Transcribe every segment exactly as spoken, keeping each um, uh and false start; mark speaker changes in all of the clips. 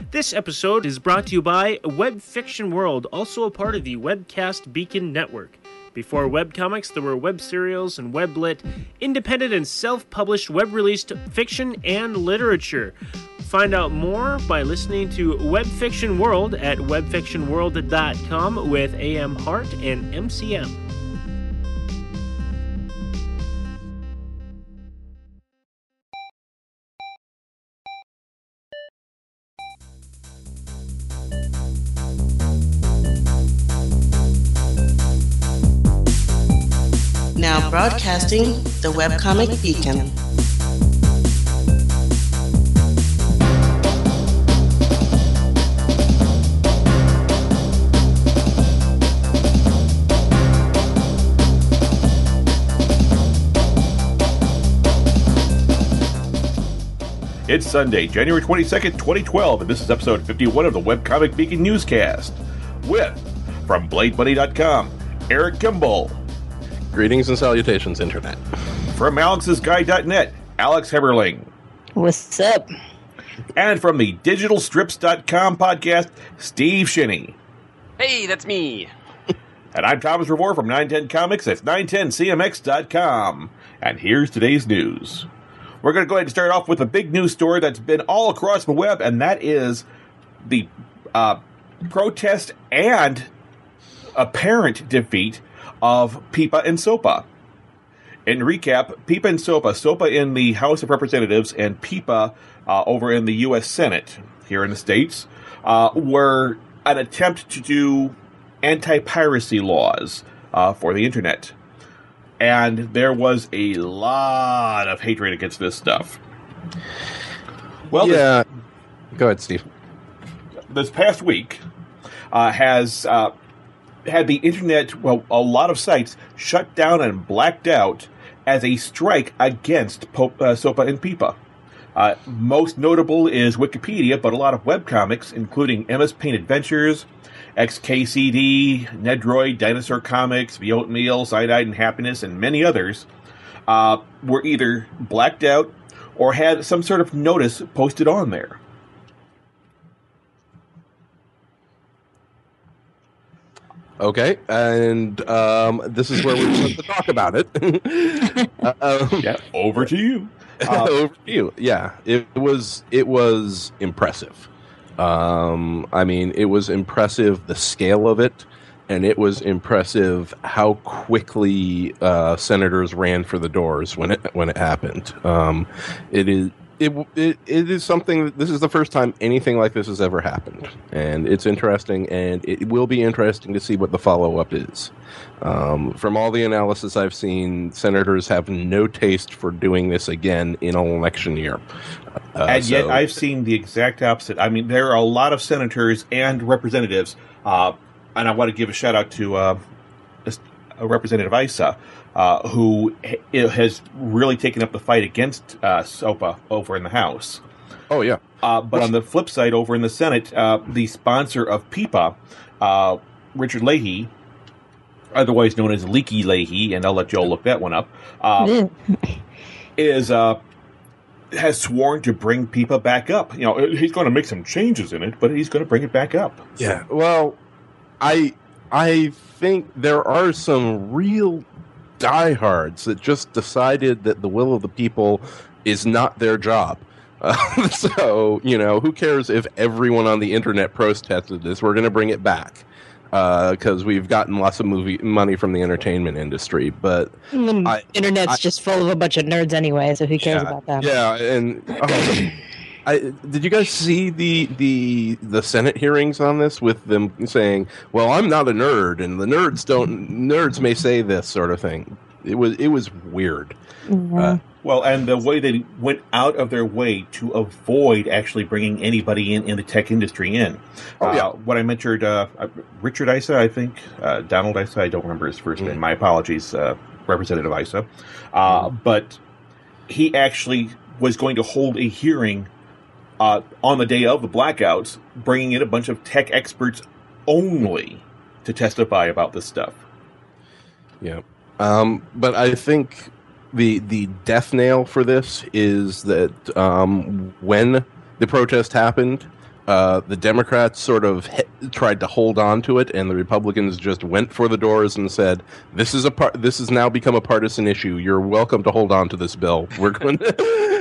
Speaker 1: This episode is brought to you by Web Fiction World, also a part of the Webcast Beacon Network. Before webcomics, there were web serials and weblit, independent and self-published web-released fiction and literature. Find out more by listening to Web Fiction World at web fiction world dot com with A M Hart and M C M.
Speaker 2: Now broadcasting the Webcomic Beacon.
Speaker 3: It's Sunday, January twenty-second, twenty twelve, and this is episode fifty-one of the Webcomic Beacon Newscast. With, from Blade Bunny dot com, Eric Kimball.
Speaker 4: Greetings and salutations, Internet.
Speaker 3: From Alex's Guide dot net, Alex Heberling.
Speaker 5: What's up?
Speaker 3: And from the Digital Strips dot com podcast, Steve Shinney.
Speaker 6: Hey, that's me.
Speaker 3: And I'm Thomas Revore from nine ten Comics. That's nine ten C M X dot com. And here's today's news. We're going to go ahead and start off with a big news story that's been all across the web, and that is the uh, protest and apparent defeat of PIPA and SOPA. In recap, PIPA and SOPA, SOPA in the House of Representatives and PIPA uh, over in the U S Senate here in the States, uh, were an attempt to do anti-piracy laws uh, for the Internet. And there was a lot of hatred against this stuff. Well,
Speaker 4: yeah. This, Go ahead, Steve.
Speaker 3: This past week uh, has uh, had the Internet, well, a lot of sites shut down and blacked out as a strike against po- uh, SOPA and PIPA. Uh, most notable is Wikipedia, but a lot of webcomics, including M S Paint Adventures, X K C D, Nedroid, Dinosaur Comics, The Oatmeal, Side-Eyed and Happiness, and many others, uh, were either blacked out or had some sort of notice posted on there.
Speaker 4: Okay, and um, this is where we're supposed to talk about it. uh, um,
Speaker 3: yeah, over to you.
Speaker 4: Uh, over to you. Yeah, it was it was impressive. Um, I mean, it was impressive the scale of it, and it was impressive how quickly uh, senators ran for the doors when it when it happened. Um, it is. It, it it is something. This is the first time anything like this has ever happened, and it's interesting. And it will be interesting to see what the follow up is. Um, from all the analysis I've seen, senators have no taste for doing this again in an election year. Uh,
Speaker 3: and
Speaker 4: so,
Speaker 3: yet, I've seen the exact opposite. I mean, there are a lot of senators and representatives, uh, and I want to give a shout out to uh, Representative Issa. Uh, who ha- has really taken up the fight against uh, SOPA over in the House.
Speaker 4: Oh, yeah.
Speaker 3: Uh, but on the flip side, over in the Senate, uh, the sponsor of PIPA, uh, Richard Leahy, otherwise known as Leaky Leahy, and I'll let Joel look that one up, uh, is uh, has sworn to bring PIPA back up. You know, he's going to make some changes in it, but he's going to bring it back up.
Speaker 4: Yeah, well, I I think there are some real diehards that just decided that the will of the people is not their job. Uh, so, you know, who cares if everyone on the Internet protested this? We're going to bring it back because uh, we've gotten lots of movie money from the entertainment industry. But
Speaker 5: mm,
Speaker 4: I,
Speaker 5: Internet's
Speaker 4: I,
Speaker 5: just full of a bunch of nerds anyway, so who cares
Speaker 4: yeah,
Speaker 5: about that?
Speaker 4: Yeah, and oh, I, did you guys see the, the the Senate hearings on this with them saying, "Well, I'm not a nerd, and the nerds don't nerds may say this sort of thing." It was it was weird.
Speaker 5: Mm-hmm.
Speaker 4: Uh,
Speaker 3: well, and the way they went out of their way to avoid actually bringing anybody in in the tech industry in.
Speaker 4: Oh yeah,
Speaker 3: uh, what I mentioned, uh, Richard Issa, I think uh, Donald Issa. I don't remember his first mm-hmm. name. My apologies, uh, Representative Issa. Uh, mm-hmm. But he actually was going to hold a hearing Uh, on the day of the blackouts, bringing in a bunch of tech experts only to testify about this stuff.
Speaker 4: Yeah. Um, but I think the the death nail for this is that um, when the protest happened, Uh, the Democrats sort of he- tried to hold on to it, and the Republicans just went for the doors and said, "This is a par- This has now become a partisan issue. You're welcome to hold on to this bill. We're going to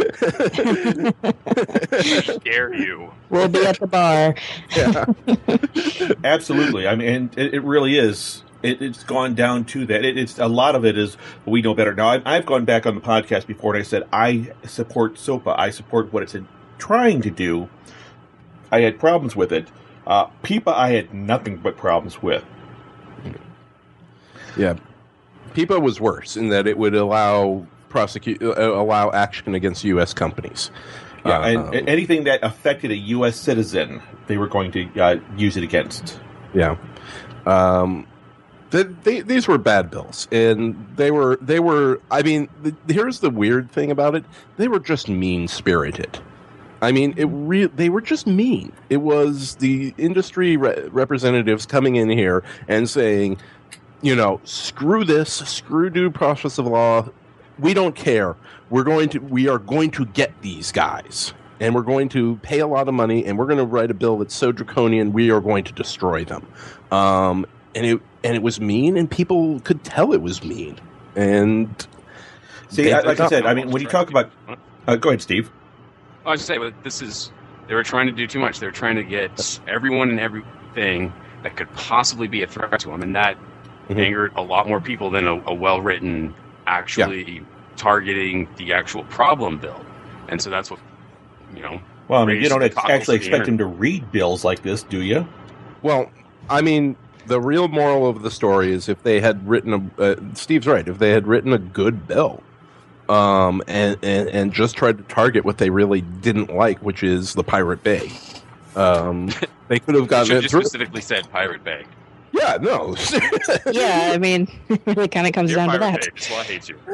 Speaker 6: Dare you?
Speaker 5: We'll be at the bar.
Speaker 4: yeah.
Speaker 3: Absolutely. I mean, it, it really is. It, it's gone down to that. It, it's a lot of it is we know better. Now, I've, I've gone back on the podcast before and I said I support SOPA. I support what it's trying to do. I had problems with it. Uh, PIPA, I had nothing but problems with.
Speaker 4: Yeah, PIPA was worse in that it would allow prosecute uh, allow action against U S companies.
Speaker 3: Yeah,
Speaker 4: uh,
Speaker 3: and
Speaker 4: um,
Speaker 3: anything that affected a U S citizen, they were going to uh, use it against.
Speaker 4: Yeah. Um, they, they, these were bad bills, and they were they were. I mean, the, here's the weird thing about it: they were just mean spirited. I mean, it re- they were just mean. It was the industry re- representatives coming in here and saying, you know, screw this, screw due process of law. We don't care. We're going to, we are going to get these guys, and we're going to pay a lot of money, and we're going to write a bill that's so draconian we are going to destroy them. Um, and it and it was mean, and people could tell it was mean. And
Speaker 3: see,
Speaker 4: they,
Speaker 3: I, like I said, I mean, when you talk about, uh, go ahead, Steve.
Speaker 6: I was just saying, but this is, they were trying to do too much. They were trying to get everyone and everything that could possibly be a threat to them, and that mm-hmm. angered a lot more people than a, a well-written, actually yeah. targeting the actual problem bill. And so that's what, you know.
Speaker 3: Well, I mean, you don't actually expect him to read bills like this, do you?
Speaker 4: Well, I mean, the real moral of the story is if they had written a, uh, Steve's right, if they had written a good bill, Um, and, and, and just tried to target what they really didn't like, which is the Pirate Bay. Um, they could have gotten
Speaker 6: it.
Speaker 4: It
Speaker 6: just
Speaker 4: through.
Speaker 6: specifically said Pirate Bay.
Speaker 4: Yeah, no.
Speaker 5: Yeah, I mean, it really kind of comes
Speaker 6: You're
Speaker 5: down
Speaker 6: Pirate
Speaker 5: to
Speaker 6: Bay. Slaw hates you.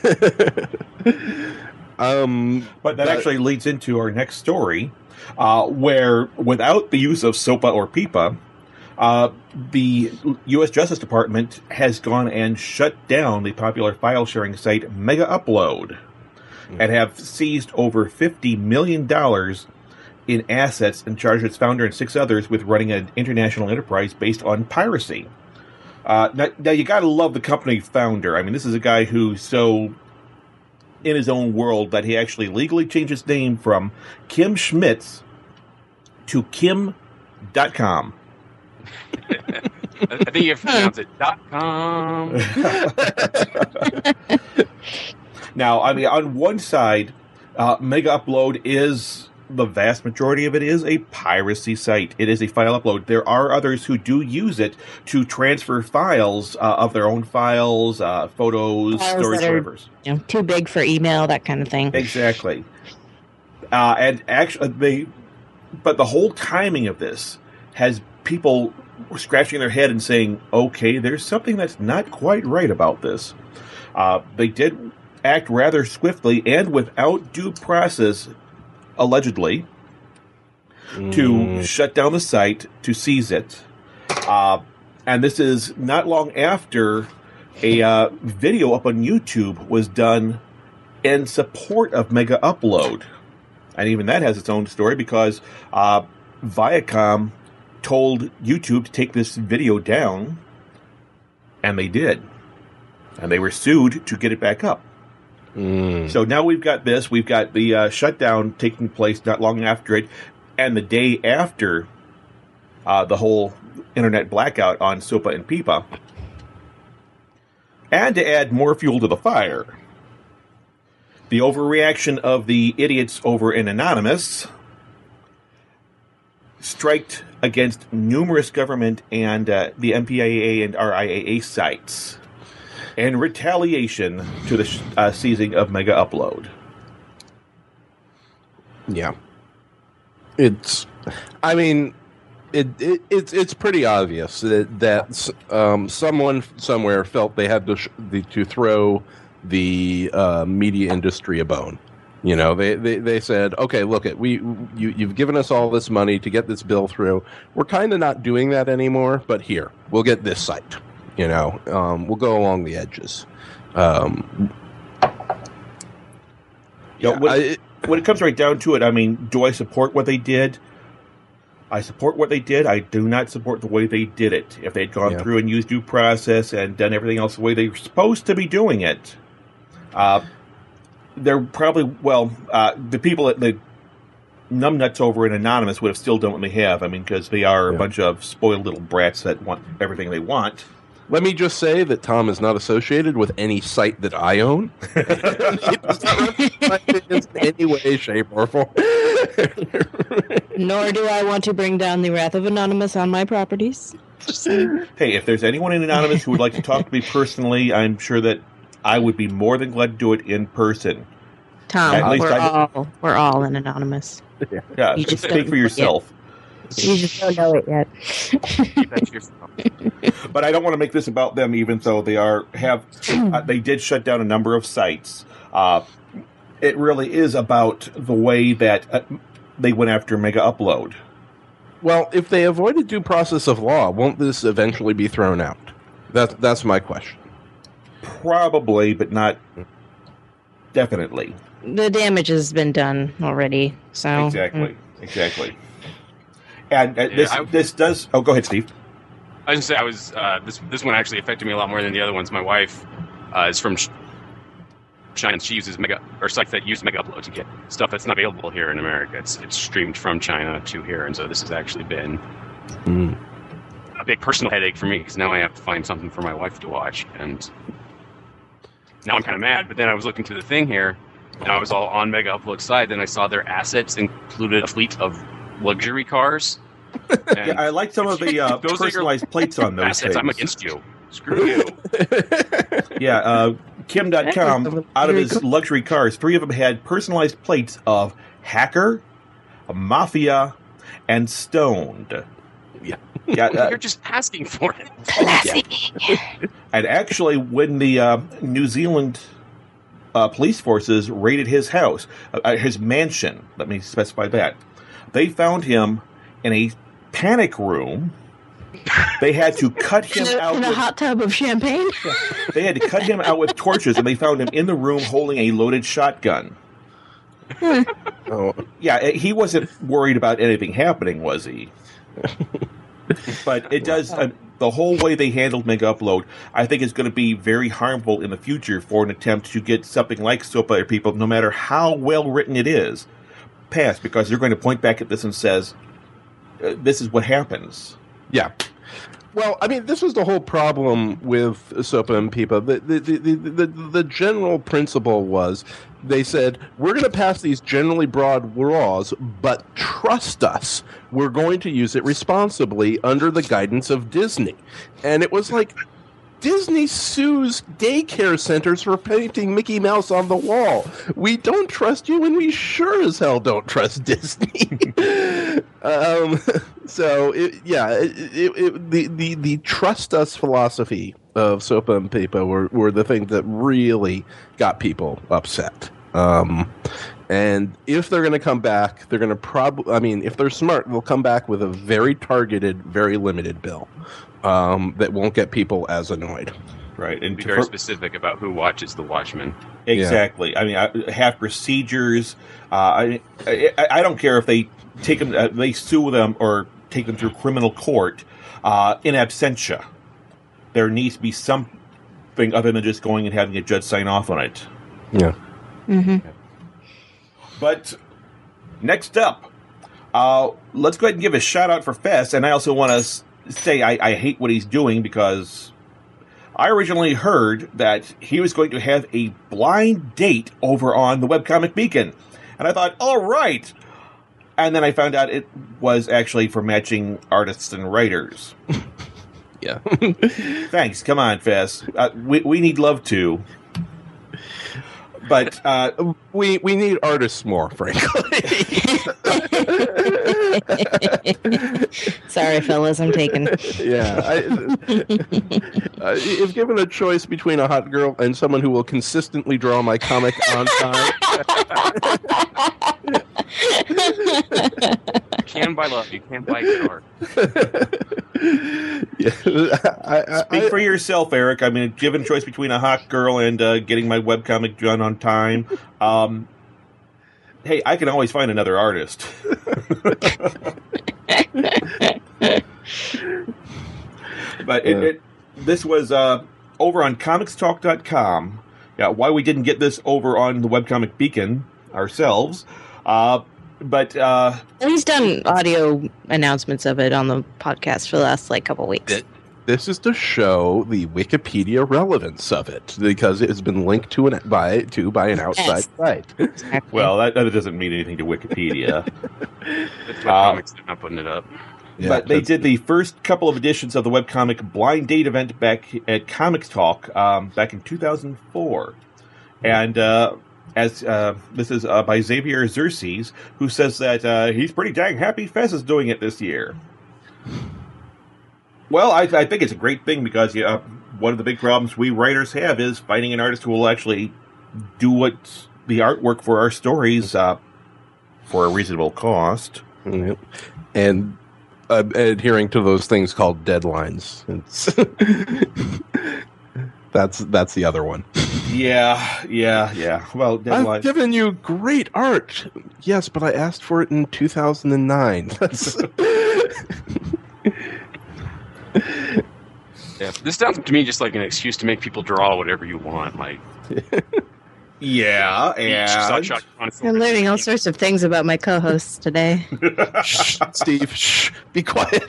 Speaker 4: um,
Speaker 3: but that
Speaker 4: but,
Speaker 3: actually leads into our next story, uh, where without the use of SOPA or PIPA, Uh, the U S Justice Department has gone and shut down the popular file-sharing site Mega Upload mm-hmm. and have seized over fifty million dollars in assets and charged its founder and six others with running an international enterprise based on piracy. Uh, now, now, you got to love the company founder. I mean, this is a guy who's so in his own world that he actually legally changed his name from Kim Schmitz to Kim dot com.
Speaker 6: I think you have to pronounce it dot com.
Speaker 3: Now, I mean, on one side, uh, Mega Upload is, the vast majority of it is a piracy site. It is a file upload. There are others who do use it to transfer files uh, of their own files, uh, photos,
Speaker 5: Files
Speaker 3: storage
Speaker 5: that are,
Speaker 3: servers.
Speaker 5: You know, too big for email, that kind of thing.
Speaker 3: Exactly. Uh, and actually, they, but the whole timing of this has people scratching their head and saying, okay, there's something that's not quite right about this. Uh, they did act rather swiftly and without due process, allegedly, mm. to shut down the site, to seize it. Uh, and this is not long after a uh, video up on YouTube was done in support of Mega Upload. And even that has its own story because uh, Viacom told YouTube to take this video down, and they did. And they were sued to get it back up.
Speaker 4: Mm.
Speaker 3: So now we've got this. We've got the uh, shutdown taking place not long after it, and the day after uh, the whole internet blackout on SOPA and PIPA. And to add more fuel to the fire, the overreaction of the idiots over in Anonymous striked against numerous government and uh, the M P I A and R I A A sites in retaliation to the sh- uh, seizing of Mega Upload.
Speaker 4: Yeah. It's, I mean, it, it it's it's pretty obvious that, that um, someone somewhere felt they had to, sh- the, to throw the uh, media industry a bone. You know, they, they, they said, okay, look, it we you you've given us all this money to get this bill through. We're kind of not doing that anymore, but here, we'll get this site. You know, um, we'll go along the edges. Um,
Speaker 3: you know,
Speaker 4: yeah,
Speaker 3: when,
Speaker 4: I,
Speaker 3: when it comes right down to it, I mean, do I support what they did? I support what they did. I do not support the way they did it. If they'd gone
Speaker 4: Yeah.
Speaker 3: through and used due process and done everything else the way they were supposed to be doing it, uh, they're probably, well, uh, the people that the numbnuts over in Anonymous would have still done what they have. I mean, because they are a
Speaker 4: Yeah.
Speaker 3: bunch of spoiled little brats that want everything they want.
Speaker 4: Let me just say that Tom is not associated with any site that I own. He does not represent my opinions in any way, shape, or form.
Speaker 5: Nor do I want to bring down the wrath of Anonymous on my properties.
Speaker 3: Hey, if there's anyone in Anonymous who would like to talk to me personally, I'm sure that I would be more than glad to do it in person.
Speaker 5: Tom,
Speaker 3: At least
Speaker 5: we're
Speaker 3: I-
Speaker 5: all we're all in Anonymous.
Speaker 3: Yeah,
Speaker 5: You just
Speaker 3: speak
Speaker 5: don't-
Speaker 3: for yourself.
Speaker 5: You just don't know it yet.
Speaker 6: Keep that to yourself.
Speaker 3: But I don't want to make this about them, even though they are have uh, they did shut down a number of sites. Uh, it really is about the way that uh, they went after Mega Upload.
Speaker 4: Well, if they avoided due process of law, won't this eventually be thrown out? That's that's my question.
Speaker 3: Probably, but not definitely.
Speaker 5: The damage has been done already, so
Speaker 3: Exactly, exactly. And uh,
Speaker 6: Yeah,
Speaker 3: this
Speaker 6: I-
Speaker 3: this does. Oh, go ahead, Steve.
Speaker 6: I was gonna say I was uh, this this one actually affected me a lot more than the other ones. My wife uh, is from Ch- China. And she uses Mega or sites that use Mega Upload to get stuff that's not available here in America. It's it's streamed from China to here, and so this has actually been
Speaker 4: Mm.
Speaker 6: a big personal headache for me because now I have to find something for my wife to watch, and now I'm kind of mad. But then I was looking to the thing here, and I was all on Mega Upload side. Then I saw their assets included a fleet of luxury cars. And
Speaker 3: Yeah, I like some of the uh,
Speaker 6: Those are your
Speaker 3: personalized plates on those
Speaker 6: assets.
Speaker 3: things.
Speaker 6: I'm against you. Screw you.
Speaker 3: Yeah, uh, Kim dot com,
Speaker 5: That was
Speaker 3: out of
Speaker 5: very
Speaker 3: his
Speaker 5: cool.
Speaker 3: luxury cars, three of them had personalized plates of Hacker, Mafia, and Stoned.
Speaker 4: Yeah.
Speaker 3: Yeah, uh,
Speaker 6: You're just asking for it.
Speaker 5: classy.
Speaker 3: and actually, when the uh, New Zealand uh, police forces raided his house, uh, his mansion, let me specify that, they found him in a panic room. They had to cut him
Speaker 5: In a,
Speaker 3: out
Speaker 5: in a
Speaker 3: with
Speaker 5: hot tub of champagne.
Speaker 3: They had to cut him out with torches, and they found him in the room holding a loaded shotgun.
Speaker 4: Oh,
Speaker 3: Yeah, he wasn't worried about anything happening, was he? But it does. Uh, the whole way they handled Mega Upload, I think, is going to be very harmful in the future for an attempt to get something like Soap Opera People, no matter how well written it is, passed, because they're going to point back at this and says, uh, "This is what happens."
Speaker 4: yeah. Well, I mean, this was the whole problem with Sopa and Pipa. The, the, the, the, the, the general principle was they said, we're going to pass these generally broad laws, but trust us, we're going to use it responsibly under the guidance of Disney. And it was like, Disney sues daycare centers for painting Mickey Mouse on the wall. We don't trust you, and we sure as hell don't trust Disney. um, so, it, yeah, it, it, it, the, the, the trust us philosophy of Sopa and Pipa were, were the thing that really got people upset. Um, and if they're going to come back, they're going to probably, I mean, if they're smart, they'll come back with a very targeted, very limited bill. Um, that won't get people as annoyed.
Speaker 3: Right, and
Speaker 6: Be
Speaker 3: to-
Speaker 6: very specific about who watches The Watchmen.
Speaker 3: Exactly. I mean, I have procedures. Uh, I, I I don't care if they take them, uh, they sue them or take them through criminal court uh, in absentia. There needs to be something other than just going and having a judge sign off on it.
Speaker 4: Yeah.
Speaker 5: Mm-hmm.
Speaker 3: But next up, uh, let's go ahead and give a shout out for Fest. And I also want to say I, I hate what he's doing because I originally heard that he was going to have a blind date over on the Webcomic Beacon. And I thought, all right. And then I found out it was actually for matching artists and writers.
Speaker 4: Yeah.
Speaker 3: Thanks. Come on, Fess. Uh, we, we need love too. But uh,
Speaker 4: we we need artists more, frankly.
Speaker 5: Sorry, fellas, I'm taken.
Speaker 4: yeah. I, uh, if given a choice between a hot girl and someone who will consistently draw my comic on time,
Speaker 6: You can buy love. You can't buy art.
Speaker 4: yeah, I, I,
Speaker 3: speak
Speaker 4: I,
Speaker 3: for yourself, Eric. I mean, given a choice between a hot girl and uh, getting my webcomic done on time, um, hey, I can always find another artist. But it, it, this was uh, over on comics talk dot com. Yeah, why we didn't get this over on the Webcomic Beacon ourselves. Uh, but uh,
Speaker 5: He's done audio announcements of it on the podcast for the last like couple weeks.
Speaker 4: It, this is to show the Wikipedia relevance of it because it has been linked to an by to by an outside
Speaker 5: Yes.
Speaker 4: site.
Speaker 5: Exactly.
Speaker 3: well, that, that doesn't mean anything to Wikipedia.
Speaker 6: That's why
Speaker 3: Uh,
Speaker 6: comics are not putting it up.
Speaker 4: Yeah,
Speaker 3: but they
Speaker 4: that's-
Speaker 3: did the first couple of editions of the webcomic blind date event back at Comics Talk um, back in two thousand four. And uh, as uh, this is uh, by Xavier Xerxes, who says that uh, he's pretty dang happy Fez is doing it this year. Well, I, I think it's a great thing because yeah, one of the big problems we writers have is finding an artist who will actually do what the artwork for our stories uh, for a reasonable cost.
Speaker 4: Yep. And uh, adhering to those things called deadlines. It's that's that's the other one.
Speaker 3: Yeah, yeah, yeah. Well, deadline.
Speaker 4: I've given you great art. Yes, but I asked for it in two thousand nine. That's
Speaker 6: Yeah, this sounds to me just like an excuse to make people draw whatever you want. Like,
Speaker 3: Yeah, and
Speaker 6: shot,
Speaker 5: I'm learning all sorts of things about my co-hosts today.
Speaker 4: shh, Steve. Shh, be quiet.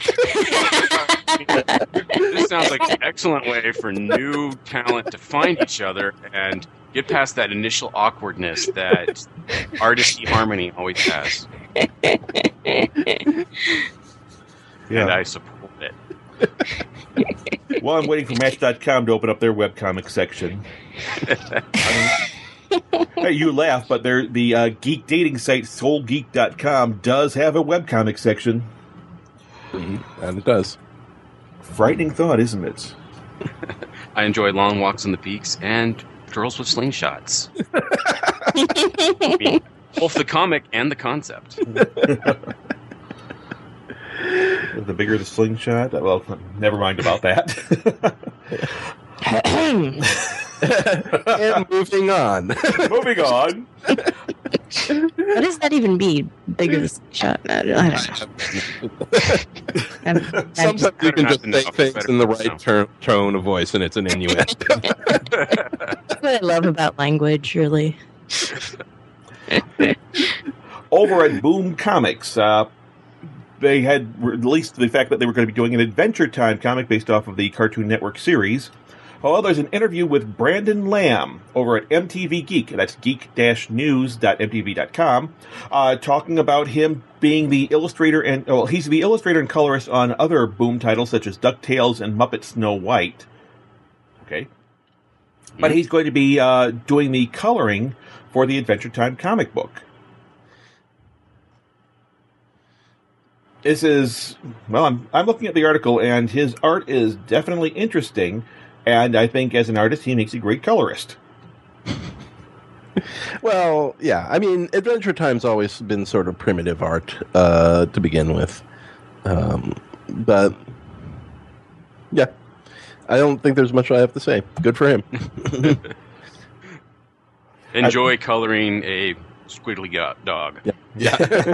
Speaker 6: This sounds like an excellent way for new talent to find each other and get past that initial awkwardness that artist harmony always has. And
Speaker 3: yeah.
Speaker 6: I support it.
Speaker 3: Well, I'm waiting for Match dot com to open up their webcomic section. I mean, hey, you laugh, but their the uh, geek dating site soul geek dot com does have a webcomic section.
Speaker 4: And it does.
Speaker 3: Frightening thought, isn't it?
Speaker 6: I enjoy long walks on the peaks and girls with slingshots. I mean, both the comic and the concept.
Speaker 3: The bigger the slingshot. Well, never mind about that.
Speaker 4: And moving on.
Speaker 3: Moving on.
Speaker 5: What does that even mean? Bigger the shot? I don't know. I'm, I'm
Speaker 4: Sometimes
Speaker 5: just,
Speaker 4: you can just
Speaker 6: Better
Speaker 4: say
Speaker 6: not
Speaker 4: things
Speaker 6: better
Speaker 4: in the
Speaker 6: not
Speaker 4: right
Speaker 6: know.
Speaker 4: ter- tone of voice, and it's an innuendo.
Speaker 5: that's what I love about language, really.
Speaker 3: Over at Boom Comics, uh, they had released the fact that they were going to be doing an Adventure Time comic based off of the Cartoon Network series. Well, there's an interview with Brandon Lamb over at M T V Geek, that's geek dash news dot m t v dot com, uh, talking about him being the illustrator and, well, he's the illustrator and colorist on other Boom titles such as DuckTales and Muppet Snow White. Okay. But he's going to be uh, doing the coloring for the Adventure Time comic book. This is, well, I'm, I'm looking at the article, and his art is definitely interesting, and I think as an artist, he makes a great colorist.
Speaker 4: Well, yeah. I mean, Adventure Time's always been sort of primitive art uh, to begin with. Um, but, yeah. I don't think there's much I have to say. Good for him.
Speaker 6: Enjoy coloring a squiggly go- dog.
Speaker 4: Yeah.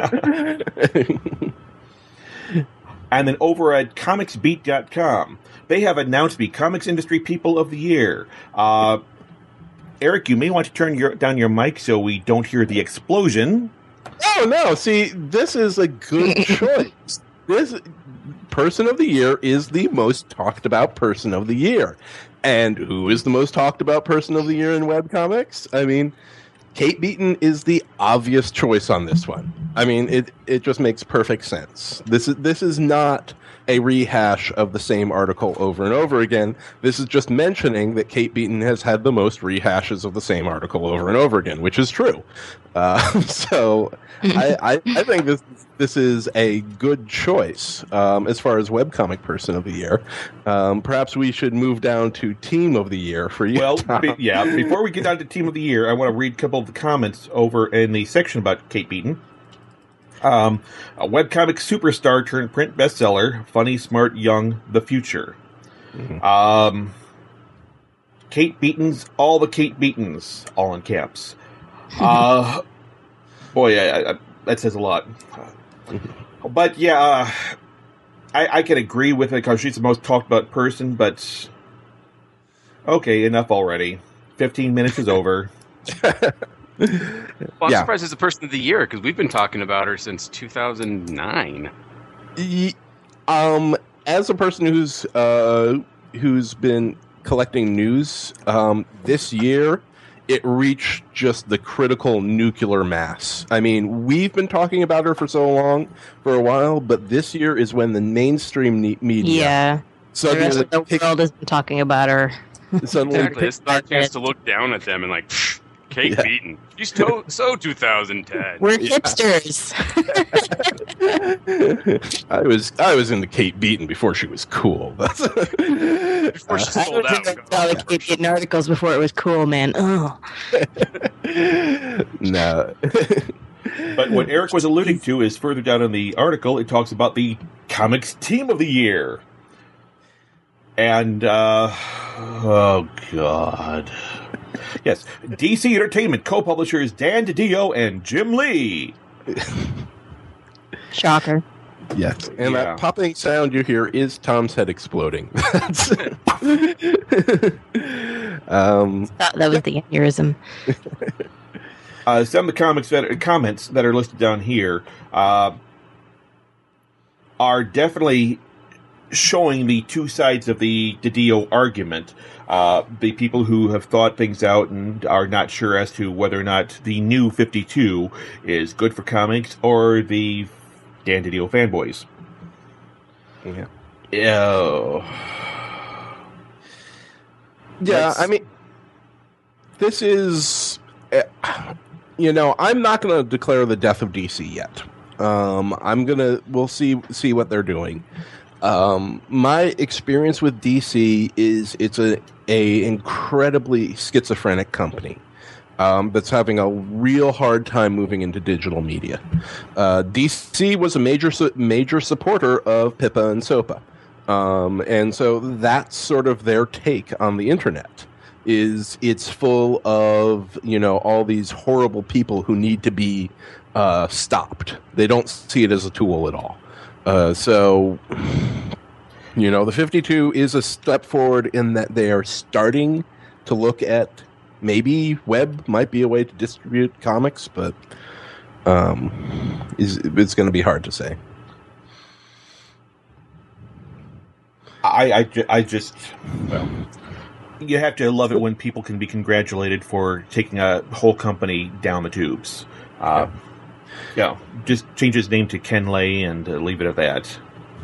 Speaker 3: And then over at comics beat dot com, they have announced the Comics Industry People of the Year. Uh, Eric, you may want to turn your, down your mic so we don't hear the explosion.
Speaker 4: Oh, no. See, this is a good choice. This person of the year is the most talked about person of the year. And who is the most talked about person of the year in webcomics? I mean, Kate Beaton is the obvious choice on this one. I mean, it it just makes perfect sense. This is this is not a rehash of the same article over and over again. This is just mentioning that Kate Beaton has had the most rehashes of the same article over and over again, which is true. Uh, so I, I I think this this is a good choice um, as far as webcomic person of the year. Um, perhaps we should move down to team of the year for you.
Speaker 3: Well,
Speaker 4: Tom.
Speaker 3: be, yeah, before we get down to Team of the Year, I want to read a couple of the comments over in the section about Kate Beaton. Um, a webcomic superstar turned print bestseller, funny, smart, young, the future.
Speaker 4: Mhm.
Speaker 3: Um, Kate Beaton's, all the Kate Beatons, all in caps. Uh, Boy, I, I, that says a lot. But yeah, uh, I, I can agree with it because she's the most talked about person, but okay, enough already. fifteen minutes is over.
Speaker 6: Well, I'm
Speaker 4: Yeah.
Speaker 6: surprised it's the person of the year because we've been talking about her since two thousand nine.
Speaker 4: Ye- Um, as a person who's uh, who's been collecting news, um, this year it reached just the critical nuclear mass. I mean, we've been talking about her for so long, for a while, but this year is when the mainstream ne- media
Speaker 5: Yeah. The
Speaker 4: suddenly
Speaker 5: rest of the
Speaker 4: picked-
Speaker 5: world has been talking about her.
Speaker 4: suddenly
Speaker 6: Exactly.
Speaker 4: picked-
Speaker 6: It's not a chance to look down at them and like, "Pfft, Kate
Speaker 4: Yeah.
Speaker 6: Beaton. She's to- so two thousand ten.
Speaker 5: We're
Speaker 4: Yeah.
Speaker 5: hipsters.
Speaker 4: I was I was into Kate Beaton before she was cool. That's
Speaker 6: Before she
Speaker 5: I
Speaker 6: sold
Speaker 5: was
Speaker 6: out.
Speaker 5: in all the Kate Beaton articles before it was cool, man. Oh,
Speaker 4: no.
Speaker 3: But what Eric was alluding to is further down in the article, it talks about the comics team of the year. And, uh, oh, God. Yes, D C Entertainment co-publishers Dan DiDio and Jim Lee.
Speaker 5: shocker.
Speaker 4: Yes, and
Speaker 3: Yeah.
Speaker 4: that popping sound you hear is Tom's head exploding. That's- um,
Speaker 5: That, that was the aneurysm.
Speaker 3: Uh, some of the comics that comments that are listed down here uh, are definitely showing the two sides of the DiDio argument. Uh, the people who have thought things out and are not sure as to whether or not the new fifty-two is good for comics, or the Dan DiDio fanboys.
Speaker 4: yeah,
Speaker 3: Oh.
Speaker 4: yeah.
Speaker 3: Let's-
Speaker 4: I mean, this is, uh, you know, I'm not going to declare the death of D C yet. Um, I'm gonna. We'll see see what they're doing. Um, my experience with D C is it's a a incredibly schizophrenic company um, that's having a real hard time moving into digital media. Uh, D C was a major su- major supporter of Pippa and Sopa, um, and so that's sort of their take on the internet. Is it's full of, you know, all these horrible people who need to be uh, stopped. They don't see it as a tool at all. Uh, so, you know, the fifty-two is a step forward in that they are starting to look at maybe web might be a way to distribute comics, but um, is it's going to be hard to say.
Speaker 3: I, I, ju- I just, well, you have to love it when people can be congratulated for taking a whole company down the tubes. Uh, yeah, just change his name to Ken Lay and uh, leave it at that.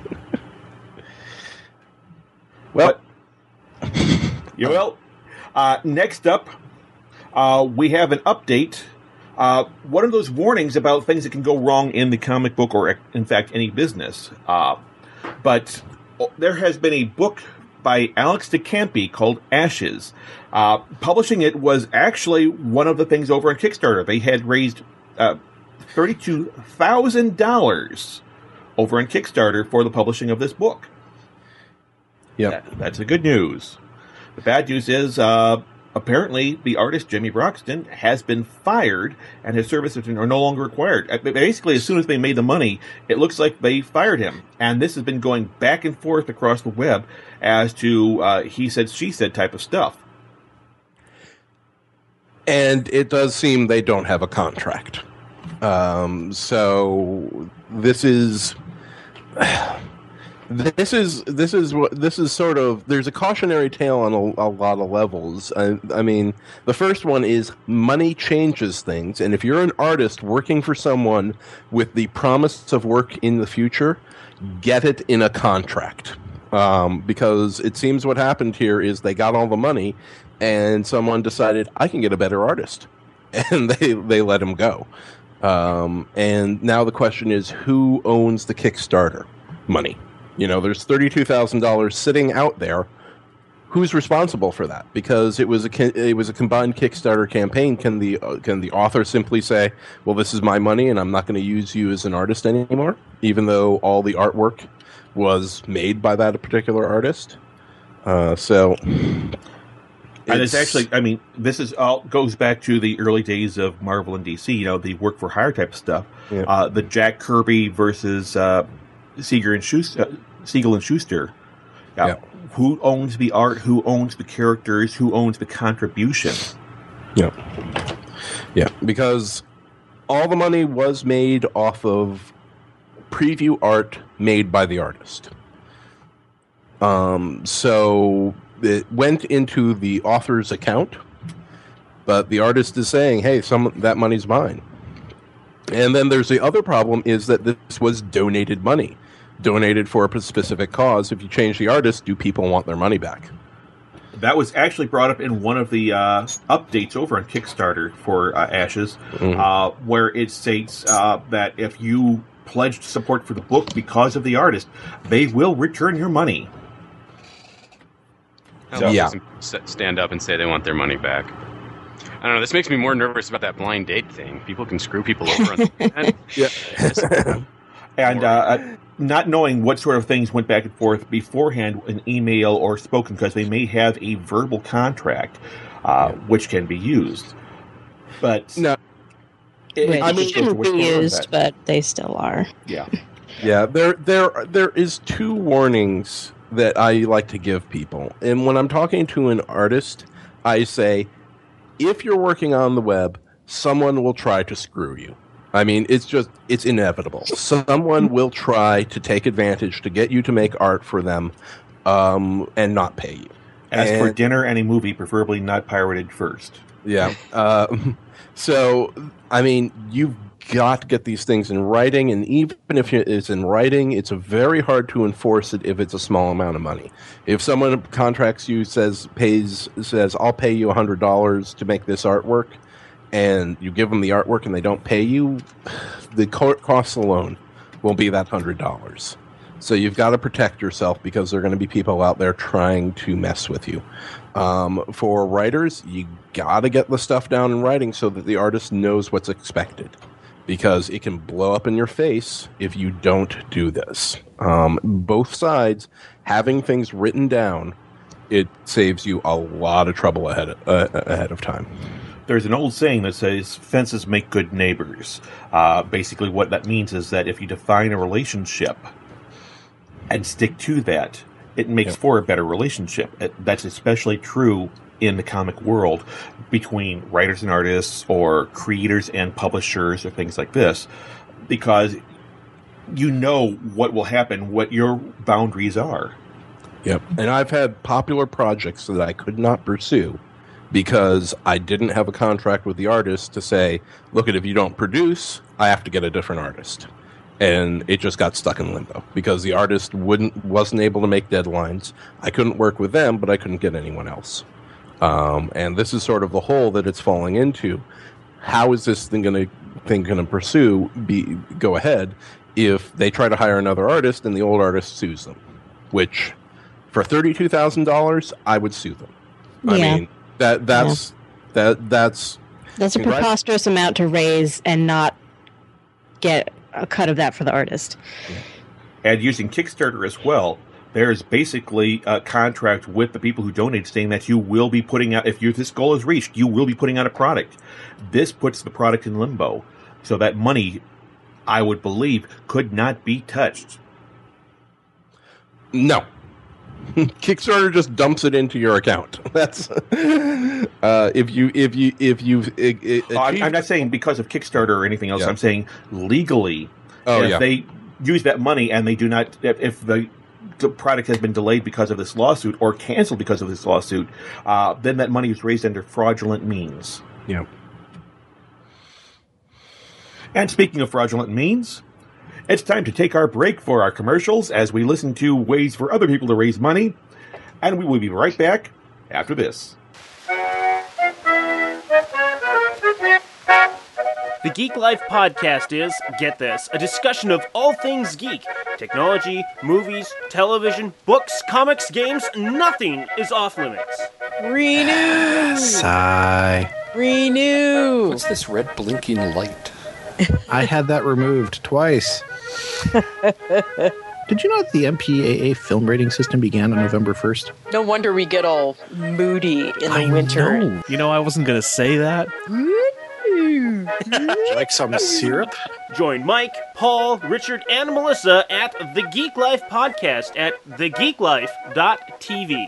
Speaker 4: Well,
Speaker 3: Yeah, well, uh, next up, uh, we have an update. Uh, one of those warnings about things that can go wrong in the comic book or, in fact, any business. Uh, but there has been a book by Alex DeCampi called Ashes. Uh, publishing it was actually one of the things over on Kickstarter. They had raised uh, thirty-two thousand dollars over on Kickstarter for the publishing of this book.
Speaker 4: yeah.
Speaker 3: That- that's the good news. The bad news is, uh, apparently, the artist Jimmy Broxton has been fired, and his services are no longer required. Uh, Basically, as soon as they made the money, it looks like they fired him. And this has been going back and forth across the web as to uh, he said, she said type of stuff.
Speaker 4: And it does seem they don't have a contract. Um, so this is this is this is what this is sort of. There's a cautionary tale on a, a lot of levels. I, I mean, the first one is money changes things, and if you're an artist working for someone with the promise of work in the future, get it in a contract. Um, because it seems what happened here is they got all the money, and someone decided I can get a better artist, and they they let him go. Um, and now the question is, who owns the Kickstarter money? You know, there's thirty-two thousand dollars sitting out there. Who's responsible for that? Because it was a ki- it was a combined Kickstarter campaign. Can the uh, can the author simply say, "Well, this is my money, and I'm not going to use you as an artist anymore," even though all the artwork was made by that particular artist? Uh, so,
Speaker 3: And it's actually, I mean, this is all goes back to the early days of Marvel and D C, you know, the work for hire type stuff.
Speaker 4: Yeah.
Speaker 3: Uh, the Jack Kirby versus uh, Seeger and Schuster, uh, Siegel and Schuster. Uh,
Speaker 4: Yeah.
Speaker 3: Who owns the art? Who owns the characters? Who owns the contribution?
Speaker 4: Yeah. Yeah, because all the money was made off of preview art made by the artist. Um, so it went into the author's account, but the artist is saying, hey, some that money's mine. And then there's the other problem is that this was donated money, donated for a specific cause. If you change the artist, do people want their money back?
Speaker 3: That was actually brought up in one of the uh, updates over on Kickstarter for uh, Ashes,
Speaker 4: Mm-hmm.
Speaker 3: uh, where it states uh, that if you pledged support for the book because of the artist, they will return your money.
Speaker 6: How
Speaker 4: Yeah.
Speaker 6: does s- stand up and say they want their money back? I don't know. This makes me more nervous about that blind date thing. People can screw people over on the internet.
Speaker 4: Yeah.
Speaker 3: And uh, not knowing what sort of things went back and forth beforehand in email or spoken, because they may have a verbal contract uh, which can be used. But
Speaker 4: No.
Speaker 3: it,
Speaker 5: Which
Speaker 3: it just goes to
Speaker 5: shouldn't
Speaker 3: which
Speaker 5: be
Speaker 3: one is
Speaker 5: used,
Speaker 3: that.
Speaker 5: but they still are.
Speaker 3: Yeah.
Speaker 4: Yeah, there there there is two warnings that I like to give people. And when I'm talking to an artist, I say, if you're working on the web, someone will try to screw you. I mean, it's just, it's inevitable. Someone will try to take advantage to get you to make art for them um, and not pay you.
Speaker 3: As
Speaker 4: And-
Speaker 3: for dinner and a movie, preferably not pirated first.
Speaker 4: Yeah. Uh, so, I mean, you've got to get these things in writing, and even if it's in writing, it's very hard to enforce it if it's a small amount of money. If someone contracts you, says pays says I'll pay you a hundred dollars to make this artwork, and you give them the artwork and they don't pay you, the co- cost alone will be that hundred dollars. So you've got to protect yourself because there are going to be people out there trying to mess with you. Um, for writers, you got to get the stuff down in writing so that the artist knows what's expected, because it can blow up in your face if you don't do this. Um, both sides, having things written down, it saves you a lot of trouble ahead of, uh, ahead of time.
Speaker 3: There's an old saying that says fences make good neighbors. Uh, basically, what that means is that if you define a relationship and stick to that, it makes
Speaker 4: Yeah.
Speaker 3: for a better relationship. It, that's especially true in the comic world between writers and artists, or creators and publishers, or things like this, because you know what will happen, what your boundaries are.
Speaker 4: Yep. And I've had popular projects that I could not pursue because I didn't have a contract with the artist to say, look, at if you don't produce, I have to get a different artist. And it just got stuck in limbo because the artist wouldn't wasn't able to make deadlines. I couldn't work with them, but I couldn't get anyone else. Um, and this is sort of the hole that it's falling into. How is this thing going to thing going to pursue? Be go ahead if they try to hire another artist and the old artist sues them, which for thirty-two thousand dollars, I would sue them. I
Speaker 5: Yeah.
Speaker 4: mean that that's that that's
Speaker 5: That's a
Speaker 4: Right.
Speaker 5: preposterous amount to raise and not get a cut of that for the artist.
Speaker 3: And using Kickstarter as well, there's basically a contract with the people who donate saying that you will be putting out, if you, this goal is reached, you will be putting out a product. This puts the product in limbo. So that money, I would believe, could not be touched.
Speaker 4: no. Kickstarter just dumps it into your account. That's uh, if you if you if you. It, it,
Speaker 3: Oh, I'm, I'm not saying because of Kickstarter or anything else.
Speaker 4: Yeah.
Speaker 3: I'm saying legally,
Speaker 4: Oh,
Speaker 3: if
Speaker 4: yeah.
Speaker 3: they use that money and they do not, if, if the, the product has been delayed because of this lawsuit or canceled because of this lawsuit, uh, then that money is raised under fraudulent means.
Speaker 4: Yeah.
Speaker 3: And speaking of fraudulent means, it's time to take our break for our commercials as we listen to ways for other people to raise money. And we will be right back after this.
Speaker 1: The Geek Life podcast is, get this, a discussion of all things geek. Technology, movies, television, books, comics, games, nothing is off limits.
Speaker 7: Renew!
Speaker 8: Sigh.
Speaker 7: Renew!
Speaker 8: What's this red blinking light?
Speaker 7: I had that removed twice.
Speaker 8: Did you know that the M P A A film rating system began on November first?
Speaker 7: No wonder we get all moody in the winter.
Speaker 9: know. You know, I wasn't going to say that.
Speaker 8: Would you like some syrup?
Speaker 1: Join Mike, Paul, Richard, and Melissa at the Geek Life Podcast at the geek life dot t v.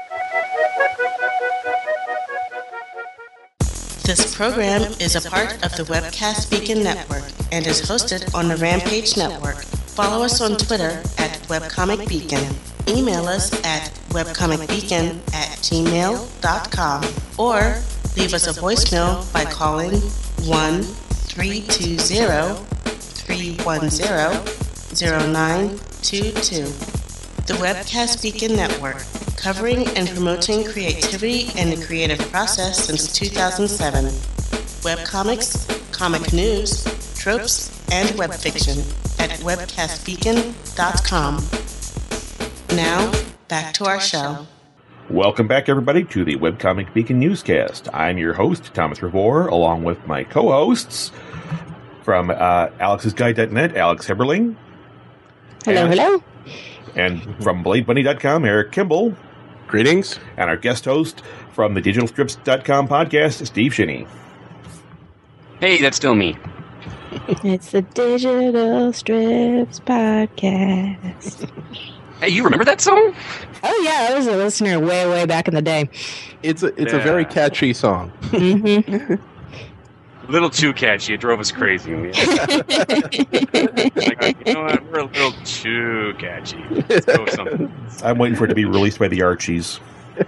Speaker 2: This program is a part of the Webcast Beacon Network and is hosted on the Rampage Network. Follow us on Twitter at Webcomic Beacon. Email us at webcomicbeacon at gmail dot com or leave us a voicemail by calling one three two zero, three one zero, zero nine two two. The Webcast Beacon Network, covering and promoting creativity and the creative process since two thousand seven. Webcomics, comic news, tropes, and web fiction at webcast beacon dot com. Now, back to our show.
Speaker 3: Welcome back, everybody, to the Webcomic Beacon Newscast. I'm your host, Thomas Revore, along with my co-hosts from uh, alex's guide dot net, Alex Heberling.
Speaker 5: Hello,
Speaker 3: and,
Speaker 5: hello.
Speaker 3: And from blade bunny dot com, Eric Kimball.
Speaker 4: Greetings.
Speaker 3: And our guest host from the digital strips dot com podcast, Steve Shinney.
Speaker 6: Hey, that's still me.
Speaker 5: It's the Digital Strips Podcast.
Speaker 6: Hey, you remember that song?
Speaker 5: Oh, yeah, I was a listener way, way back in the day.
Speaker 4: It's a, it's
Speaker 6: Yeah.
Speaker 4: a very catchy song.
Speaker 5: Mm-hmm.
Speaker 6: A little too catchy. It drove us crazy. We like, you know what? We're a little too catchy. Let's go with something.
Speaker 3: I'm waiting for it to be released by the Archies.